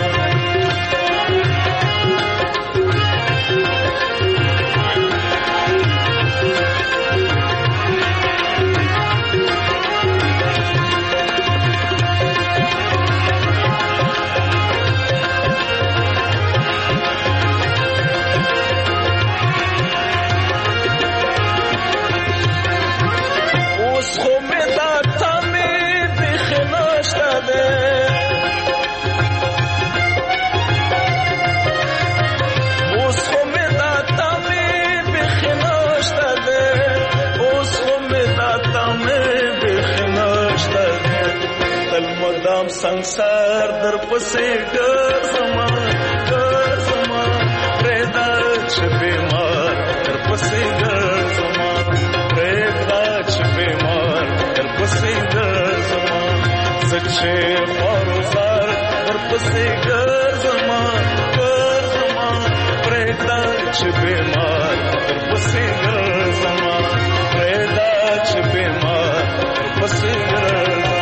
संसार दर पसे ګرځما ګرځما پرېدا چې بیمار در پسې ګرځما پرېدا چې بیمار در پسې ګرځما سچې خروزار در پسې ګرځما ګرځما پرېدا چې بیمار در پسې ګرځما پرېدا چې بیمار در پسې ګرځما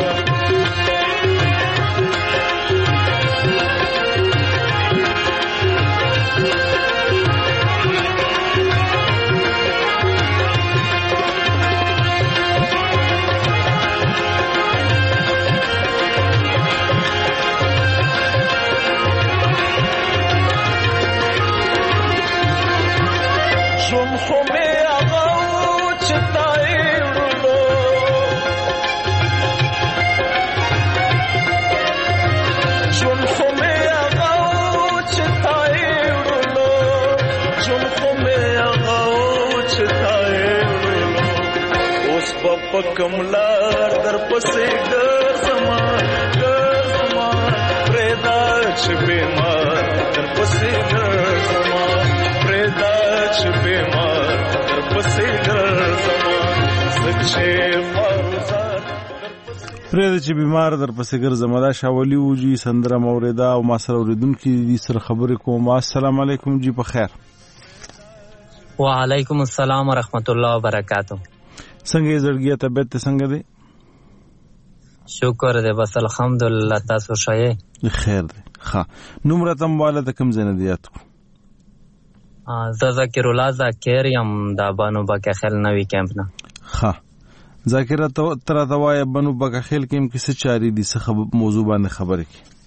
کملار در پسې ګرځما ګرځما پرېدا چې بیمار در پسې ګرځما پرېدا چې بیمار در پسې ګرځما سچې فروزار پرېدا چې بیمار در پسې ګرځما دا شاولي وږي سندره موریدا او ما سره اوریدونکو دي سره خبرې کوم. السلام علیکم جی په خیر. وعلیکم السلام ورحمت الله وبرکاتہ. څنګه زړګیا طبيعت څنګه دی؟ شکر دې بس الحمدلله تاسو ښه خیر دی. ښه نوم راته مواله د کوم ځای نه دی یاد کو؟ زه ذکر الله ذاکر یم د بانو بکخیل نوی کمپ نه. ښه ذاکر ته راته وایه بانو بکخیل کمپ کې څه چارې دي، څه موضوع باندې خبرې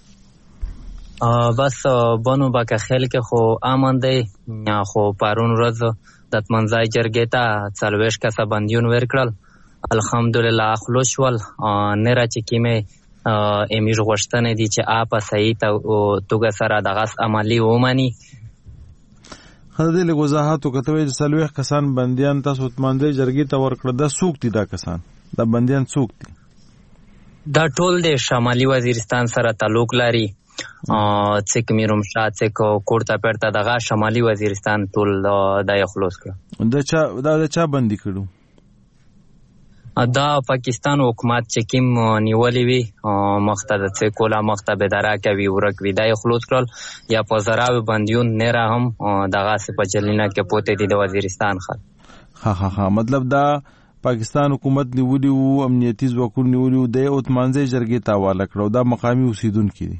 کې؟ بس بانو بکخیل کې خو امن دی، خو پرون ورځ د منځای جرګې ته څلوېښت کسه بندیون ورکړل، الحمدلله خلاص شول. نه را چې کومې امیږ غوښتنې دي چې آ په صحیح توګه سره دغس عملي ومني. ښه د دې لږ وضاحت وکړه، ته وایې چې څلوېښت کسان بندیان تاسو منځای جرګې ته ورکړه، دا څوک دي دا کسان، دا بندیان څوک دي؟ دا ټول د شمالي وزیرستان سره تعلق لري، څه میرومشا څه کوړته پړته دغه شمالي وزیرستان ټول دا یې خلاص کړه. دا چا دا د چا بندي کړو؟ دا پاکستان حکومت چې کوم نیولې وي مخته د څه کوله مخته به درا کوي ورک وي دا یې خلاص کړل، یا په زراوي بندیون نه را هم دغه څه په جلینا کې پوتې دي د وزیرستان خل. ها ها ها مطلب دا پاکستان حکومت نیولې وو، امنیتي ځواکونه نیولې وو، د اتمانځي جرګې ته حواله کړو، دا مقامي اوسیدونکي دي؟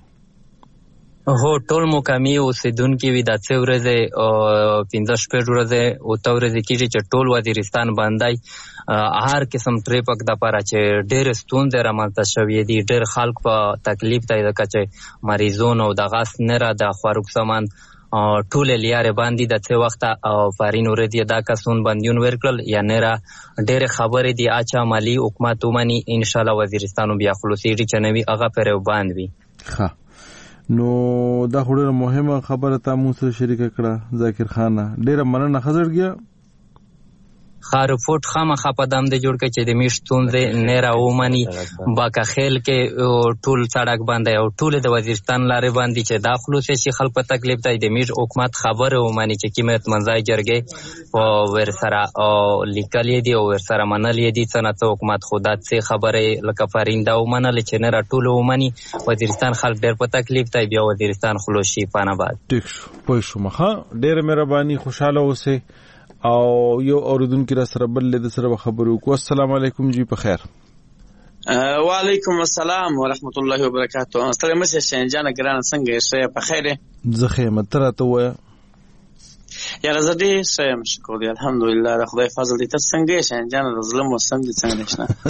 هو ټول مقامي اوسیدونکي وي، دا څه ورځې پنځه شپږ ورځې اوته ورځې کېږي چې ټول وزیرستان بندی، هر قسم ټریپک دپاره چې ډېرې ستونزې رامنځته شوې دي، ډېر خلک په تکلیف دی ځکه چې مریضون او دغس نه را د خوراک سامان ټولې لیارې باندې د څه وخته او پرین ورځې دا کسون بندیون ورکړل، یا نه را ډېرې خبرې دي اچا مالي حکومت ومني انشاءالله وزیرستان بیا خلاصېږي چې نه وي هغه پرې بند وي. ښه نو دا خو ډېره مهمه خبره تا موږ سره شریکه کړه ذاکر خانه، ډېره مننه. ښه زړګیه ښه رپورټ خامخا په دم د جوړ کړي چې د میش ستونزې نه را ومني. باکخیل کې ټول سړک باندې او ټول د وزیرستان لارې باندې چې دا خلاصې شي خلک په تکلیف دی، د میش حکومت خبره ومني چې کومې منځای جرګې ورسره لیکلې دي او ورسره منلې دي څه نه څه حکومت خو دا څه خبرې لکه پرینده ومنلې چې نه را ټول ومني وزیرستان خلک ډېر په تکلیف دی، بیا وزیرستان خلاص شي پاناباد. ټیک شو پوه شوم. ښه ډېره مهرباني، خوشحاله اوسئ. او یو اوریدونکي را سره بل د سره خبرې وکړو. السلام علیکم جی په خیر. وعلیکم السلام ورحمت الله وبرکاته. ستړي مشه شنجان ګران څنګه یې؟ په خیر زه خیمه تر ته وای یا رزدي سم شکر دی الحمدلله د خدای فضل دې ته څنګه شنجان د ظلم وسم دي څنګه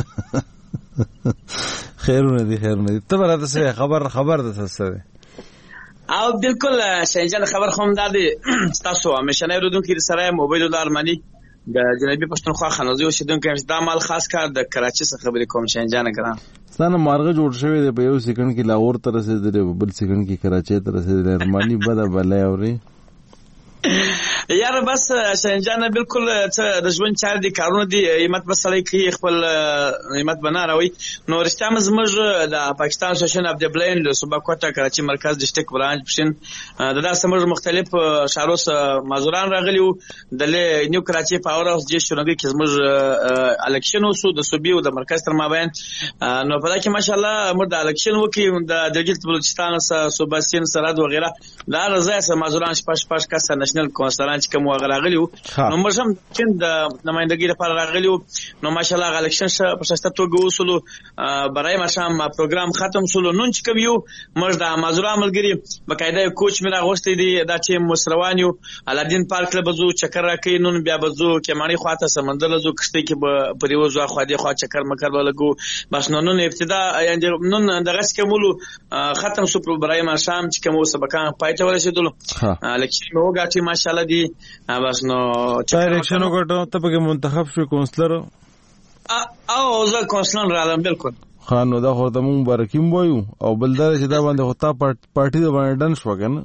نشنه خیرونه دي خیرونه دي ته راته څه خبر خبر ده څه او بالکل شنجان خبر خوم دادی تاسو همیشنه رودونکو سره موبایل الله ارمنی د جنوبي پښتونخوا خنوزي اوسیدونکو د عمل خاص کار د کراچي څخه خبرې کوم شنجان ګران ستانه مارغه جوړ شوی دی په یو سکند کې لاهور ته رسیدلی بل سکند کې کراچي ته رسیدلی ارمنی بده بلای اوري یار بس شنجان بالکل د ژوند چار دي کارونه دي ایمت بسړی کې خپل ایمت بنا راوي نو رښتیا مزمج د پاکستان سیشن اف د بلین له صوبه کوټه کراچي مرکز ډیسټریکټ برانچ پشن د داسې مر مختلف شاروس مازوران راغلیو د نیو کراچي پاور هاوس د شونګي کې زموږ الیکشن وسو د صوبې او د مرکز تر مابین نو په دا کې ماشاءالله مر د الیکشن وکي د دګیت بلوچستان سره صوبه سین سرحد وغیرہ دا رضای سره مازوران شپږ شپږ کس نېشنل کونسلان چې کوم غراغلیو نو مرشم چې د نمائندګۍ لپاره راغلیو نو ماشاءالله الیکشن په شسته توګه وصولو برای مشام پروګرام ختم سولو نن چې کوم یو مرز د مازورا ملګری بقاعده کوچ میرا غوښتي دي دا چې مسروانیو الادین پارک له بزو چکر راکې نن بیا بزو کمانی خواته سمندر لزو کشته کې په ریوزو خو دي خو چکر مکر ولګو بس نن نن ابتدا یعنی نن دغه کومولو ختم سو برای مشام چې کوم سبقان پایته ورسېدل الیکشن وګاټي ماشاءالله دی بس نو ډایرکشن وګټو ته په منتخب شو کونسلر او زه کونسلر رالم بالکل خانو دا خو ته مونږ برکیم وایو او بلدار چې دا باندې هوتا پارټي د باندې ډن شو کنه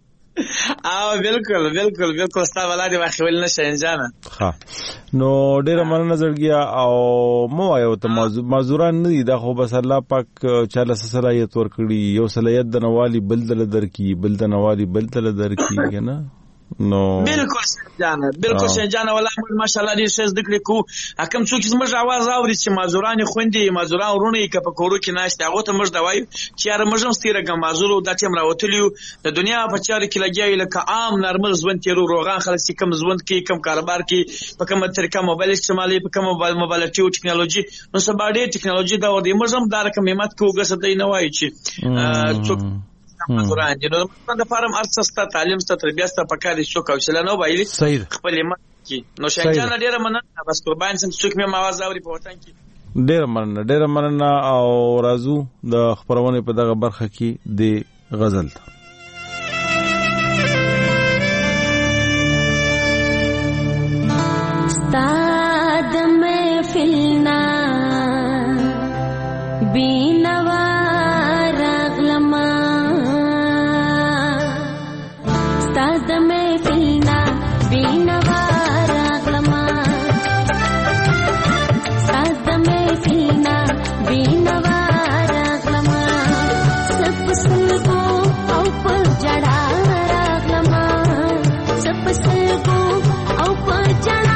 او بالکل بالکل بالکل ستا ولادي واخول نشه انجانه ها نو ډیره مننه زړګیا او مو وایو ته مازوران نه دي دا خو بس الله پاک چاله صلاحیت ورکړي یو صلاحیت د نوالی بلدل درکې بل د نوالی بلدل درکې کنه نو بالکل شنجانه بالکل شنجانه ولا ماشاءالله دې څه ذکر کو حکم څوک چې موږ आवाज اوري چې مازوران خوندې مازوران ورونه کې په کورو کې ناشته هغه ته موږ دوای چې یار موږ ستیره کوم مازورو د ټیم راوتلیو د دنیا په چارو کې لګیای لکه عام نارمل ژوند تیرو روغان خلک چې کم ژوند کې کم کاروبار کې په کومه طریقه موبایل استعمالي په کومه موبایل ټیکنالوژي نو سبا ډېر ټیکنالوژي دا ودی موږ هم دا رقم همت کوو ګسه دی نه وای چې څوک قرآن دي نو د فارم ارڅستا تعلیم ست تربیه ست پکاري شو کوشل نه وایي خپل ایمان کی نو شنجان ډیره مننه بس قربان سم څوک مې आवाज اوري په وطن کې ډیره مننه ډیره مننه او راځو د خبرونه په دغه برخه کې د غزل ته استاد محفلنا بینوا راغلما استاد محفلنا بینوا راغلما استاد محفلنا بینوا راغلما سب سلګو او په جړا راغلما سب سلګو او په جړا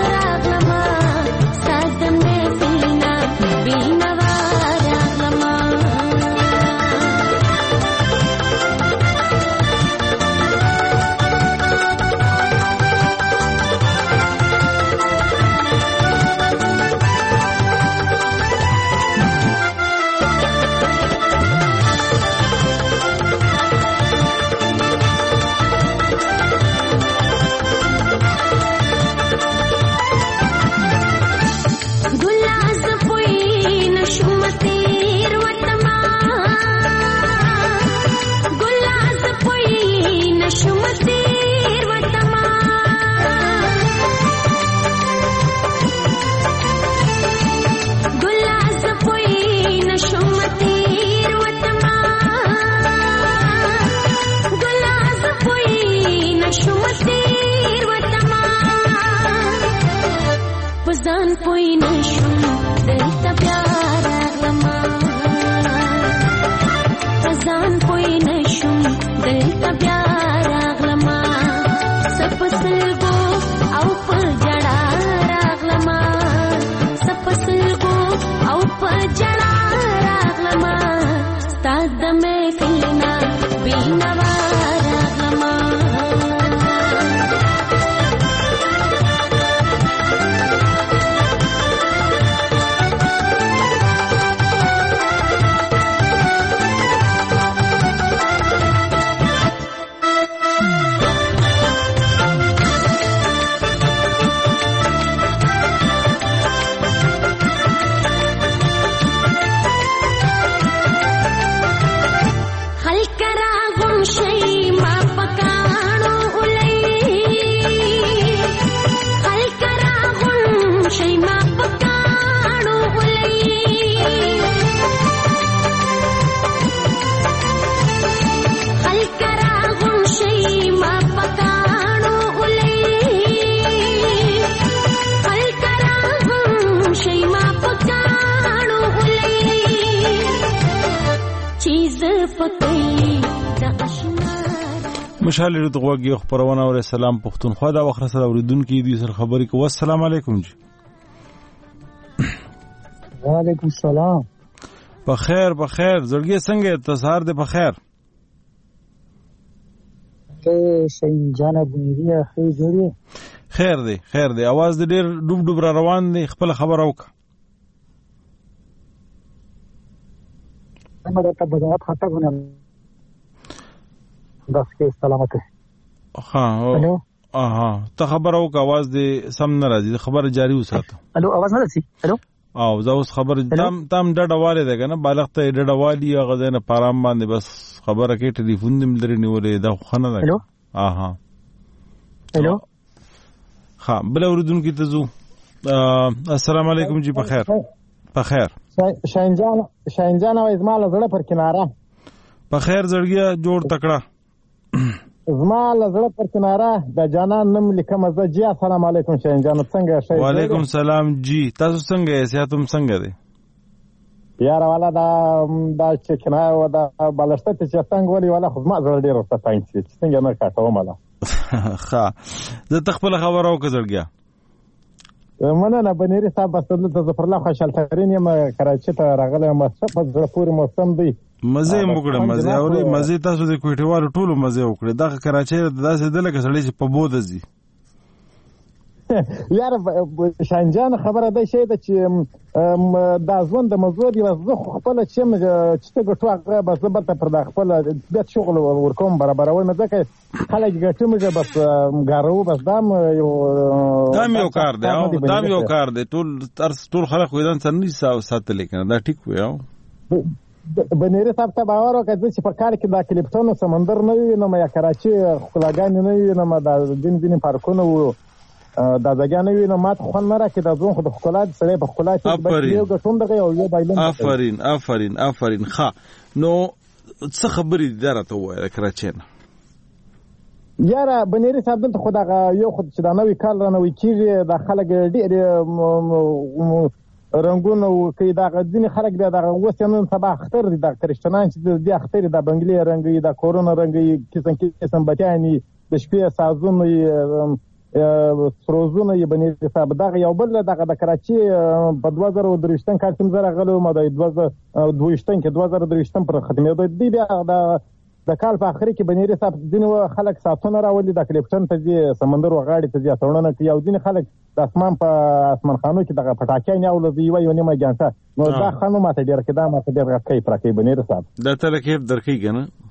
مشال ردغوږی خبرونه او سلام پښتونخوا دا وخت سره اوریدونکو دي سره خبرې کوي السلام علیکم جی وعلیکم السلام بخیر بخیر زړګي څنګه ته سهار دې بخیر ته شینجان بنیری خیر جوړی خیر دی خیر دی आवाज دې ډېر ډوب ډوب را روان دی خپل خبر اوکه امر ته بدعت خطا غونه داس کې سلامت ها الو اها ته خبر او आवाज دې سم نه راځي خبر جاری وساته الو आवाज نه راځي الو او زه اوس خبر تام تام ډډواله ده کنه بالغ ته ډډوالی هغه نه پارام باندې بس خبره کې ټلیفون دې ملري نیولې دا خنه ده الو اها الو ها بل اوردونکو ته زو السلام علیکم جی بخیر بخیر شاینجان شاینجان او ازمال زړه پر کناره بخیر زړګیا جوړ تکړه ازمال زړه پر کناره د جانان نم لیکم زه جی السلام علیکم شاینجان څنګه شئ وعلیکم سلام جی تاسو څنګه یې سیاتم څنګه دي یار والا دا دا چې کناره و دا بلشته چې څنګه ولي والا خو ما زړه ډیر وسته څنګه چې څنګه نه کاټوم والا ښه زه تخپل خبر او کزړګیا مننه بنيري صاحب بسدل ته ظفر الله خوشحال ترين یم کراچي ته راغلی یم په زړه پورې موسم دی مزه وکړه مزه اوري مزه تاسو د کوټیوالو ټولو مزه وکړه دا کراچي داسې د لکه سړی چې په بوده زی یار شانجان خبره ده شي ده چې دا ژوند د مزور یو زه خپل چې چې ګټو هغه بس برته پر د خپل بیت شغل ورکوم برابرول مې ځکه خلک ګټو مې بس ګارو بس دام یو دام یو کار دی او دام یو کار دی ټول تر ټول خلک ویدان سن نه ساتل کنه دا ټیک وي او بنيري صاحب ته باور وکړ چې په کال کې د کلیپټون سمندر نه وي نو یا کراچي خلاګان نه وي نو د دین دین پارکونه وو دا ځګان نه وي نو مات خو نه راکې د ځون خو د خپلات سره په خپلات کې یو غټون دغه یو بایلن افرین افرین افرین ښه نو څه خبرې درته وایي کراچي نه یاره بنيري صاحب دلته خو دغه یو خو چې دا نوې کال را نوې کېږي د خلک ډېر رنګونه کوي دا ځینې خلک بیا دغه اوس نن سبا اختر دي د کرشتنان چې د اختر د بنګلي رنګي د کورونا رنګي قسم قسم بچانی د شپې سازونه سروزونه یې بنې حساب دغه یو بل دغه د کراچي په دوه زره درېشتم کال کې زره غلو ما د دوه زره دوهشتم کې دوه زره درېشتم پر ختمېدو دی بیا د د کال په اخر کې بنيري صاحب ځینې خلک ساتونه راولي د کلیپټن ته ځي سمندر وغاړي ته ځي اتړونه کوي او ځینې خلک د اسمان په اسمان خانو کې دغه پټاکۍ نه اولوي یو نیمه ګانټه نو دا خانو ماته ډېر کې دا ماته ډېر راکې پراکې بنيري صاحب دا تلکیف درکې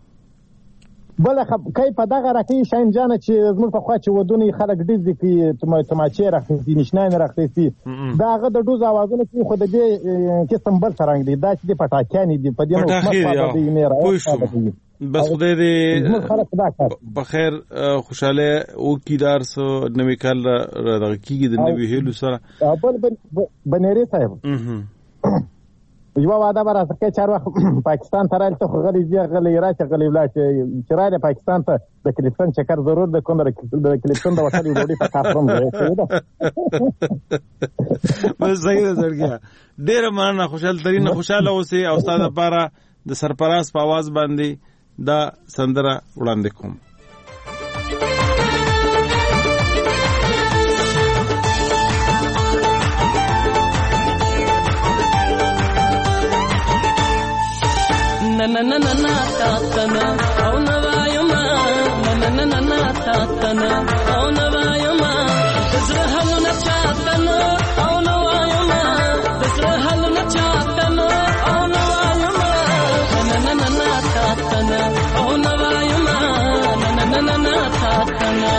کنه بل خب کای په دغه راکې شاین جان چې زموږ په خوا چې ودونی خلک ډېر دي کې تماچې راخې نشنان راخې داغه د دوز اوازونه کې خو د دې قسم بل څنګه دي دا چې د پټاکې نه دي په دې نو په دې نه راوځي بس خدای دې په خیر خوشاله او کیدار سو نوې کال را کیږي د نوې هلو سره بل بنيري صاحب یو واده برا څخه چار وخت پاکستان ته راځي خو غلي دی غلي راځي غلي ولاچ چې راځي پاکستان ته د کلیپټن چکر ضرور د کوم د کلیپټن د وټلې وړي په کافرم دی بس صحیح ده سرګیا ډیر مانه خوشاله ترين خوشاله اوسه او استاد لپاره د سرپراز په आवाज باندې دا سندره وړاندې کوم na na na na ta ta na au na vayuma na na na na ta ta na au na vayuma tazrahal na cha ta na au na vayuma tazrahal na cha ta na au na vayuma na na na na ta ta na au na vayuma na na na na ta ta na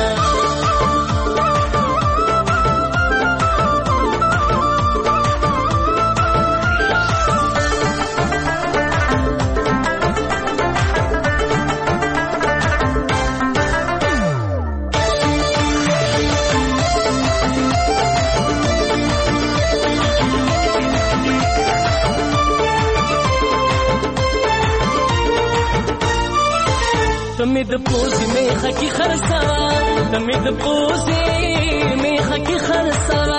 تمید پوزی میخه کی خرسوا تمید پوزی میخه کی خرسوا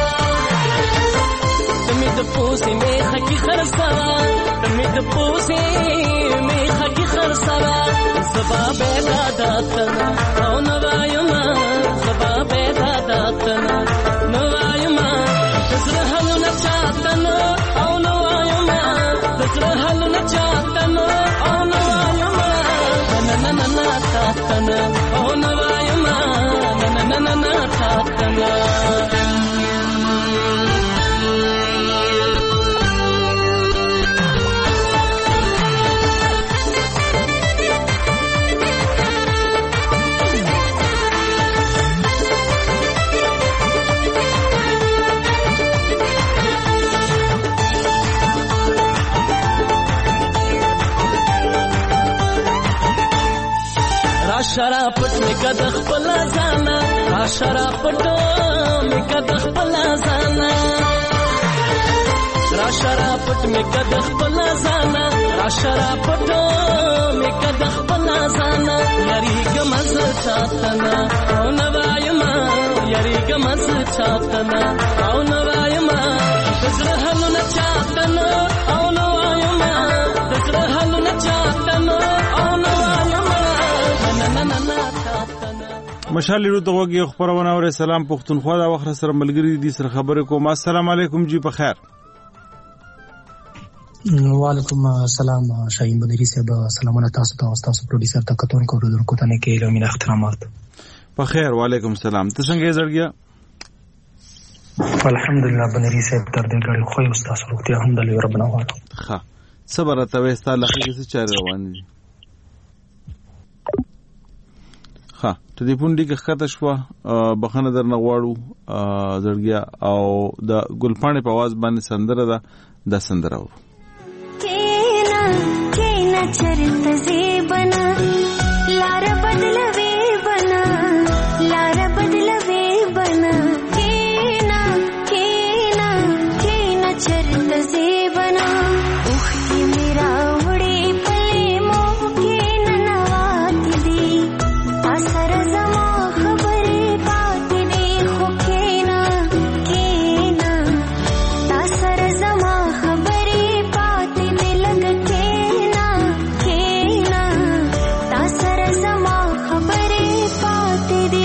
تمید پوزی میخه کی خرسوا تمید پوزی میخه کی خرسوا زبا بیدا داتنا او نوایما زبا بیدا داتنا نوایما تزرحل نچاتنا او نوایما تزرحل نچاتنا او نوایما na na na ta ta na oh na vayuma na na na na ta ta na شرافت میں کدخ پلا زانا شرافت میں کدخ پلا زانا شرافت میں کدخ پلا زانا شرافت میں کدخ پلا زانا یری گمز چاتنا او نوایما یری گمز چاتنا او نوایما تزرحل نچاتنا او نوایما تزرحل نچاتنا او نوایما مشال لرو ته وګي خبرونه اور سلام پښتونخوا دا وخت سره ملګری دي سره خبرې کوم السلام علیکم جی په خیر وعلیکم السلام شاهین بدری صاحب سلامونه تاسو ته تاسو پروډوسر ته کتون کو درکو ته نه کې لمن احترامات په خیر وعلیکم السلام ته څنګه زړګیا الحمدلله بنری صاحب تر دې غړي خو یو تاسو روغتیا الحمدلله ربنا وعده. ها صبر ته وستا لخوا کې څه چاره روان دي. ها ته دې پونډي کې خطه شو بخنه درنه غواړو زړګیا او د ګلپاڼې په आवाज باندې سندره ده د سندره و کینا کینا چرت زیبنا لار بدلوي بنا لار بدلوي بنا کینا کینا کینا چرت زیبنا اوخي میرا وړي پلي مو کینا نوات دي اثر زما خبرې پاتې دي خو کینا کینا اثر زما خبرې پاتې دي لګ کینا کینا اثر زما خبرې پاتې دي.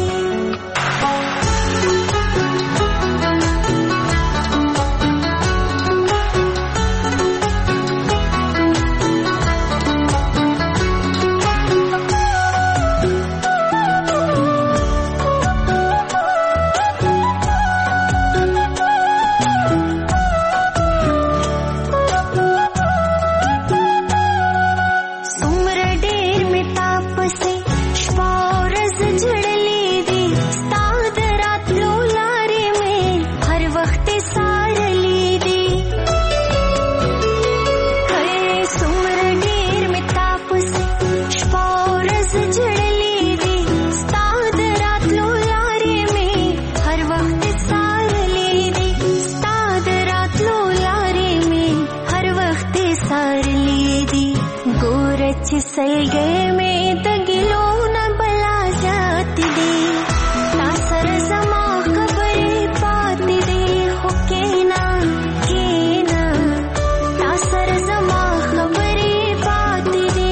څومره ډېر مې تا پسې شپه ورځ جړلې دي ستا د راتلو لارې مې هر وخت څارلې دي. هی څومره ډېر مې تا پسې شپه ورځ جړلې دي ستا د راتلو لارې مې هر وخت څارلې دي ستا د راتلو لارې مې هر وخت څارلې دي. ګوره چې سلګې مې د ګیلو نه بلا زیاتې دي تا سره زما خبرې پاتې دي خو کینا کینا تا سره زما خبرې پاتې دي.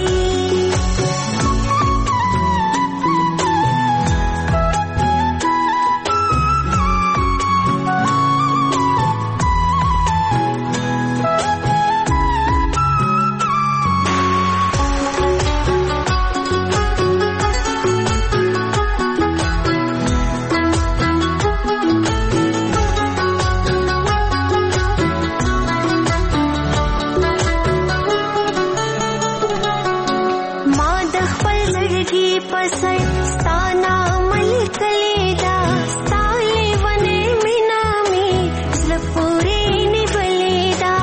ما د خپل زړګي په سر ستا نام لیکلی دا ستا لیونې مینا مې زړه پورې نیولې ده.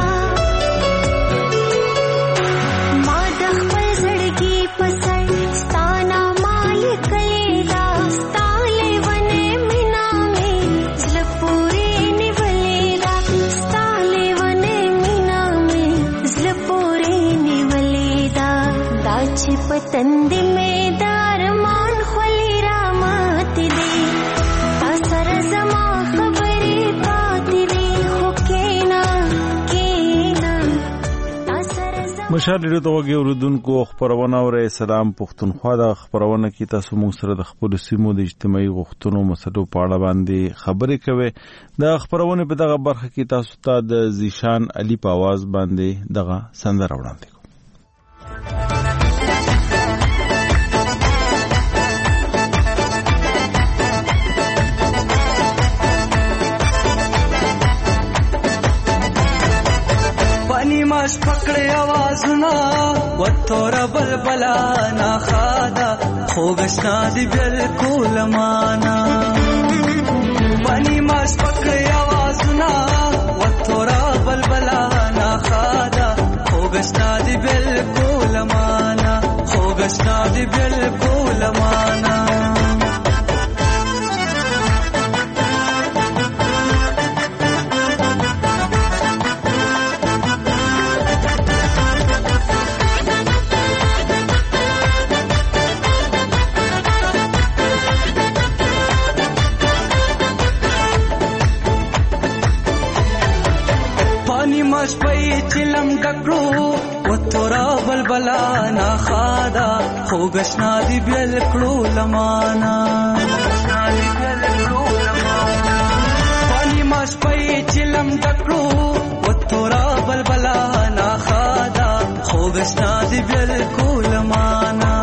ما د خپل زړګي په سر ستا نام لیکلی دا ستا لیونې مینا مې زړه پورې نیولې ده ستا لیونې مینا مې زړه پورې نیولې ده. دا چې پتند مې دارمان خولي را ماتې دي تا سره زما خبرې پاتې دي خو کینا کینا تا سره زما. مشال ډیرو ته وګي اوردونکو خبرونه اوري. سلام پښتونخوا د خبرونه کې تاسو موږ سره د خپل سیمو د اجتماعي غوښتنو مسلو په اړه باندې خبرې کوي. د خبرونه په دغه برخه کې تاسو ته د زیشان علي په आवाज باندې دغه سندره وړاندې کوم. پانی ماش پکړې आवाजونه وتور بلبلا نا خادا خوګشنا دی بالکل معنا. پانی ماش پکړې आवाजونه وتور بلبلا نا خادا خوګشنا دی بالکل معنا خوګشنا دی بالکل معنا. مش پي چلم ډکړو وتورا بلبلا نا خادا خوګشنا دی بل کړو لمانا پانی مش پي چلم ډکړو وتورا بلبلا نا خادا خوګشنا دی بل کول مانا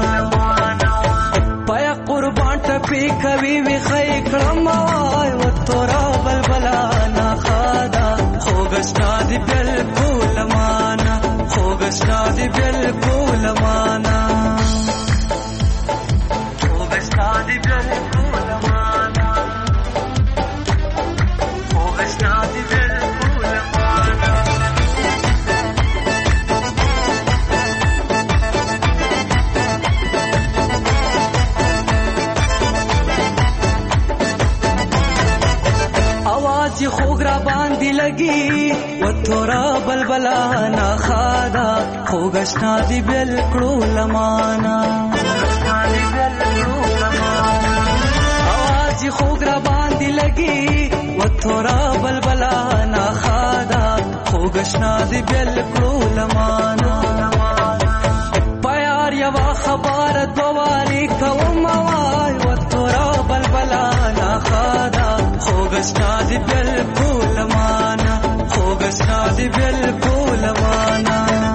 پیا قربان ټپي کوي وی خې کړم وای وتورا دی بالکل معنا خوږ اشنا دی بالکل معنا خوږ اشنا دی بالکل معنا خوږ اشنا دی بالکل معنا आवाज خوږ را باندې لګي و تورا بلبلا نا خادا خوږ اشنا دی بالکل لمانا आवाज خوږ را باندې لګي و تورا بلبلا نا خادا خوږ اشنا دی بالکل لمانا پیار یوا خبر دوالي کوم وای و تورا بلبلا نا خادا خوږ اشنا دی بالکل معنا خوږ اشنا دی بالکل معنا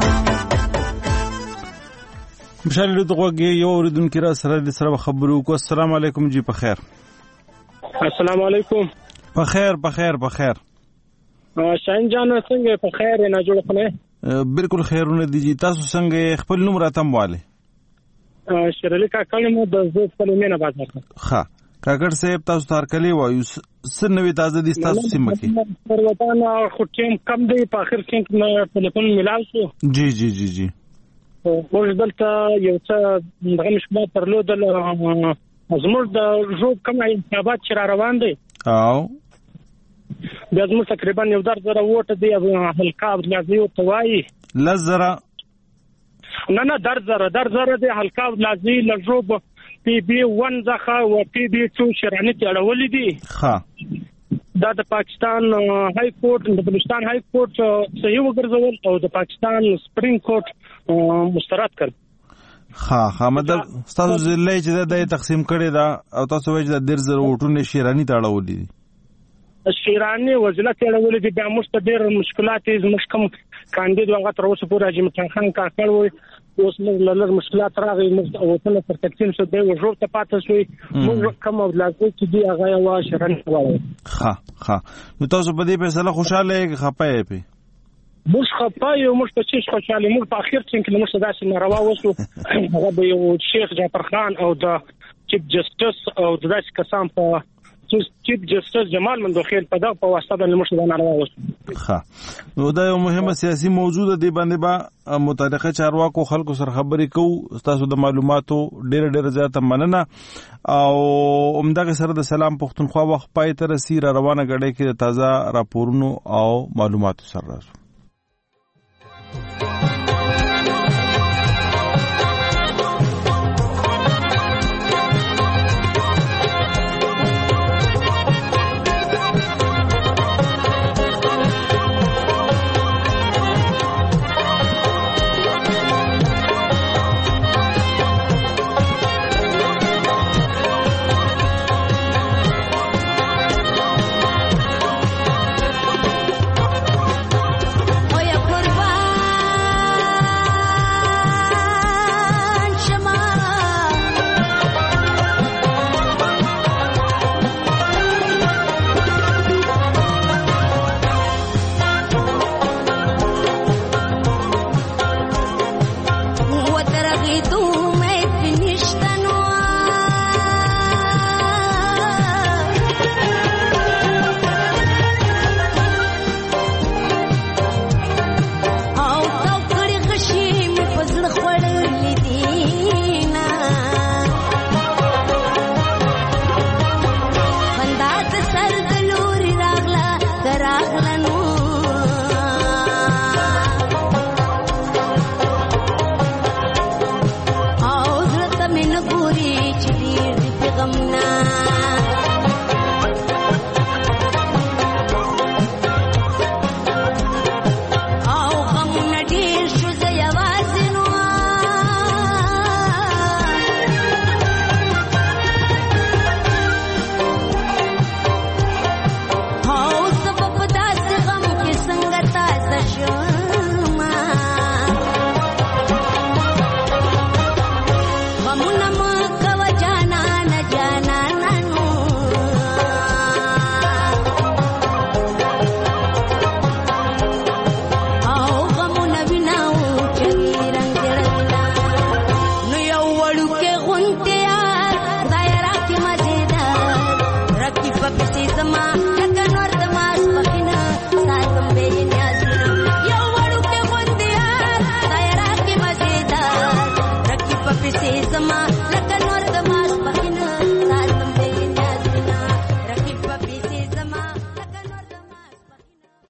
مشال دغه یو اوریدونکو را سره د سره خبرو کو. السلام علیکم جی په خیر. السلام علیکم. په خیر په خیر په خیر. شاهین جان څنګه په خیر نه جوړ خنه؟ بالکل خیرونه دي جی. تاسو څنګه خپل نوم راتم والے؟ شرلی کاکړ مو د زو خپل مینه بازار. ښه کاکړ صاحب تاسو تار کلی وایو سنوي تازه دي تاسو سیمه کې. پر وطن خو ټیم کم دی په اخر کې نه ټلیفون ملاو شو. جی جی جی جی. موږ دلته یو څه دغه مشکلات درلودل زموږ د ژوب کوم انتخابات چې را روان دي او بیا زموږ تقریبا یو در زره ووټ دی حلقه عبدالعزیز ورته وایي لس زره نه نه در زره در زره دی حلقه عبدالعزیز له ژوب پی بي ون څخه او پی بي ټو شرانې ته اړولې دي. ښه دا د پاکستان های کورټ د بلوچستان های کورټ صحیح وګرځول او د پاکستان سپرینګ کورټ مسترد کړ. ها ها مطلب تاسو ضلع چې د تقسیم کړي دا او تاسو وایي د ډیر زر وټونه شیرانی ته اړولې دي. شیرانی وزلت اړولې دي بیا موږ ته ډیر مشکلات زموږ کوم کاندید هغه تر اوسه پورې اجي متن خان کاکړ وي اوس موږ لږ مشکلات راغلي موږ وطن پر تقسیم شو دی او جوړ ته پاتې شوی موږ کوم لازم چې دی هغه وا شیرانی وایي. ها ها نو تاسو په دې فیصله خوشاله یې خپای پی موږ خپای او موږ په چیش خوشاله موږ په اخر کې موږ داسې ناروا وسو هغه به یو شیخ جعفر خان او د چیف جسټس او د داسې کسان په چیف جسټس جمال مندوخیل په دغه په واسطه باندې موږ دا ناروا وسو. ښه نو دا یو مهمه سیاسي موضوع ده دی باندې با متعلقه چارواکو خلکو سره خبرې کوو. تاسو د معلوماتو ډېر ډېر زیاته مننه او همدغه سره د سلام پښتونخوا وخت پای ته رسي را روانه غړې کې د تازه راپورونو او معلوماتو سره راځو.